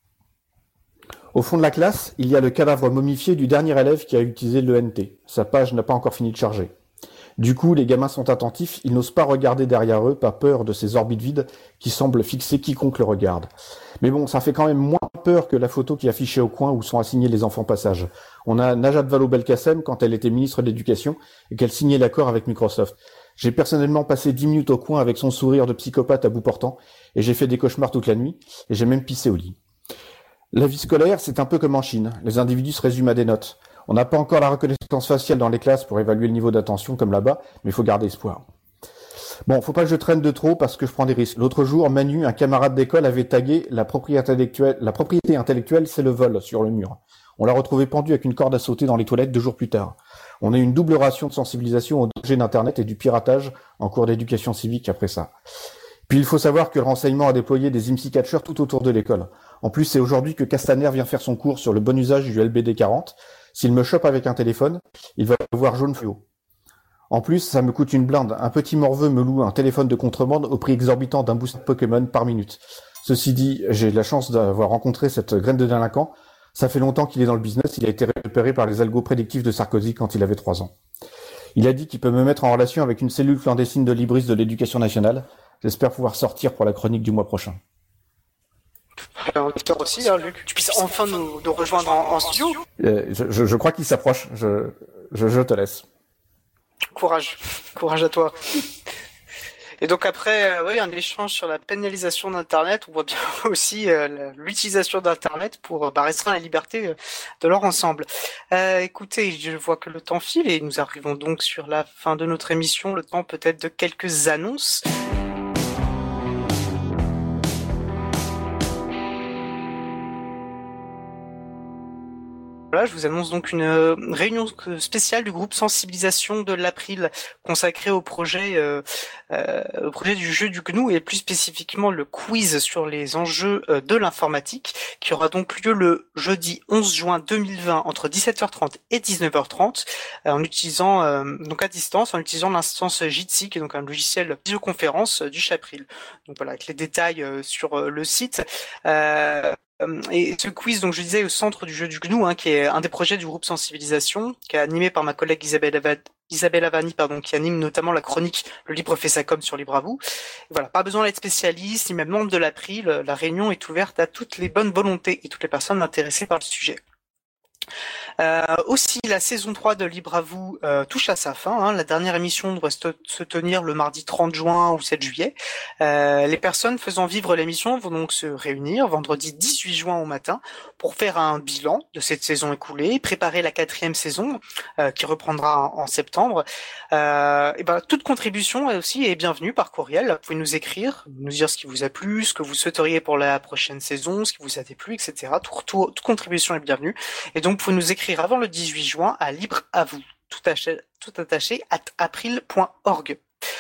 Au fond de la classe, il y a le cadavre momifié du dernier élève qui a utilisé l'ENT. Sa page n'a pas encore fini de charger. Du coup, les gamins sont attentifs, ils n'osent pas regarder derrière eux, par peur de ces orbites vides qui semblent fixer quiconque le regarde. Mais bon, ça fait quand même moins peur que la photo qui est affichée au coin où sont assignés les enfants passage. On a Najat Vallaud-Belkacem quand elle était ministre de l'Éducation et qu'elle signait l'accord avec Microsoft. J'ai personnellement passé 10 minutes au coin avec son sourire de psychopathe à bout portant et j'ai fait des cauchemars toute la nuit et j'ai même pissé au lit. La vie scolaire, c'est un peu comme en Chine. Les individus se résument à des notes. On n'a pas encore la reconnaissance faciale dans les classes pour évaluer le niveau d'attention comme là-bas, mais il faut garder espoir. Bon, faut pas que je traîne de trop parce que je prends des risques. L'autre jour, Manu, un camarade d'école, avait tagué la propriété intellectuelle, c'est le vol sur le mur. On l'a retrouvé pendu avec une corde à sauter dans les toilettes 2 jours plus tard. On a eu une double ration de sensibilisation au danger d'Internet et du piratage en cours d'éducation civique après ça. Puis il faut savoir que le renseignement a déployé des IMSI catchers tout autour de l'école. En plus, c'est aujourd'hui que Castaner vient faire son cours sur le bon usage du LBD 40. S'il me chope avec un téléphone, il va le voir jaune fluo. En plus, ça me coûte une blinde. Un petit morveux me loue un téléphone de contrebande au prix exorbitant d'un boost Pokémon par minute. Ceci dit, j'ai la chance d'avoir rencontré cette graine de délinquant. Ça fait longtemps qu'il est dans le business. Il a été repéré par les algos prédictifs de Sarkozy quand il avait 3 ans. Il a dit qu'il peut me mettre en relation avec une cellule clandestine de Libris de l'Éducation nationale. J'espère pouvoir sortir pour la chronique du mois prochain. On espère aussi, hein, Luc, tu puisses enfin nous rejoindre en studio. Je crois qu'il s'approche. Je te laisse. Courage à toi. Et donc après, un échange sur la pénalisation d'Internet, on voit bien aussi l'utilisation d'Internet pour restreindre la liberté de leur ensemble. Écoutez, je vois que le temps file et nous arrivons donc sur la fin de notre émission. Le temps peut-être de quelques annonces. Je vous annonce donc une réunion spéciale du groupe sensibilisation de l'April consacrée au projet du jeu du GNU et plus spécifiquement le quiz sur les enjeux de l'informatique qui aura donc lieu le jeudi 11 juin 2020 entre 17h30 et 19h30 en utilisant donc à distance en utilisant l'instance Jitsi qui est donc un logiciel de visioconférence du Chapril. Donc voilà, avec les détails sur le site. Et ce quiz, donc je disais, au centre du jeu du GNU, qui est un des projets du groupe sensibilisation, qui est animé par ma collègue Isabelle Avani, qui anime notamment la chronique Le Libre fait sa com sur Libre à vous. Et voilà, pas besoin d'être spécialiste, ni même membre de l'April. La réunion est ouverte à toutes les bonnes volontés et toutes les personnes intéressées par le sujet. Aussi, la saison 3 de Libre à vous touche à sa fin. La dernière émission doit se tenir le mardi 30 juin ou 7 juillet. Les personnes faisant vivre l'émission vont donc se réunir vendredi 18 juin au matin pour faire un bilan de cette saison écoulée, préparer la 4e saison qui reprendra en septembre. Toute contribution aussi est bienvenue par courriel. Vous pouvez nous écrire, nous dire ce qui vous a plu, ce que vous souhaiteriez pour la prochaine saison, ce qui vous a déplu, etc. Toute contribution est bienvenue. Et donc, vous pouvez nous écrire avant le 18 juin à Libre à vous, tout attaché @april.org.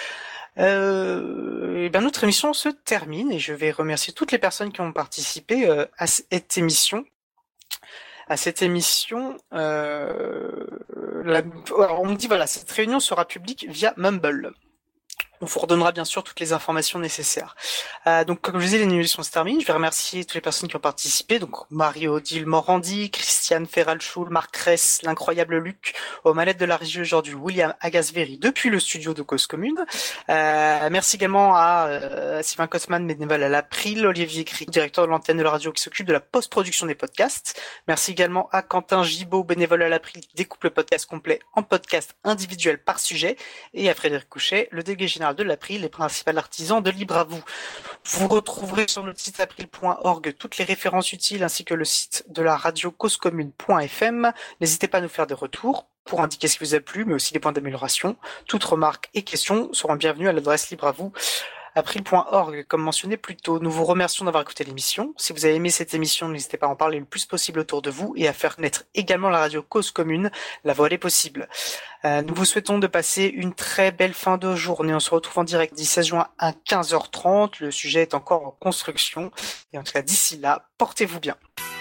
Notre émission se termine et je vais remercier toutes les personnes qui ont participé à cette émission. Alors on me dit cette réunion sera publique via Mumble. On vous redonnera bien sûr toutes les informations nécessaires. Donc comme je disais, l'émission se termine. Je vais remercier toutes les personnes qui ont participé. Donc Marie-Odile Morandi, Christiane Ferralchoul, Marc Ress, l'incroyable Luc, aux manettes de la régie aujourd'hui, William Agasveri depuis le studio de Cause Commune. Merci également à Sylvain Kosman, bénévole à l'April, Olivier Gris, directeur de l'antenne de la radio qui s'occupe de la post-production des podcasts. Merci également à Quentin Gibaud, bénévole à l'April qui découpe le podcast complet en podcast individuel par sujet, et à Frédéric Couchet, le délégué général de l'April, les principaux artisans de Libre à vous. Vous retrouverez sur notre site april.org toutes les références utiles ainsi que le site de la radio causecommune.fm. N'hésitez pas à nous faire des retours pour indiquer ce qui vous a plu, mais aussi des points d'amélioration. Toutes remarques et questions seront bienvenues à l'adresse Libre à vous April.org, comme mentionné plus tôt. Nous vous remercions d'avoir écouté l'émission. Si vous avez aimé cette émission, n'hésitez pas à en parler le plus possible autour de vous et à faire connaître également la radio Cause Commune, la voix des possibles. Nous vous souhaitons de passer une très belle fin de journée. On se retrouve en direct 16 juin à 15h30. Le sujet est encore en construction. Et en tout cas, d'ici là, portez-vous bien.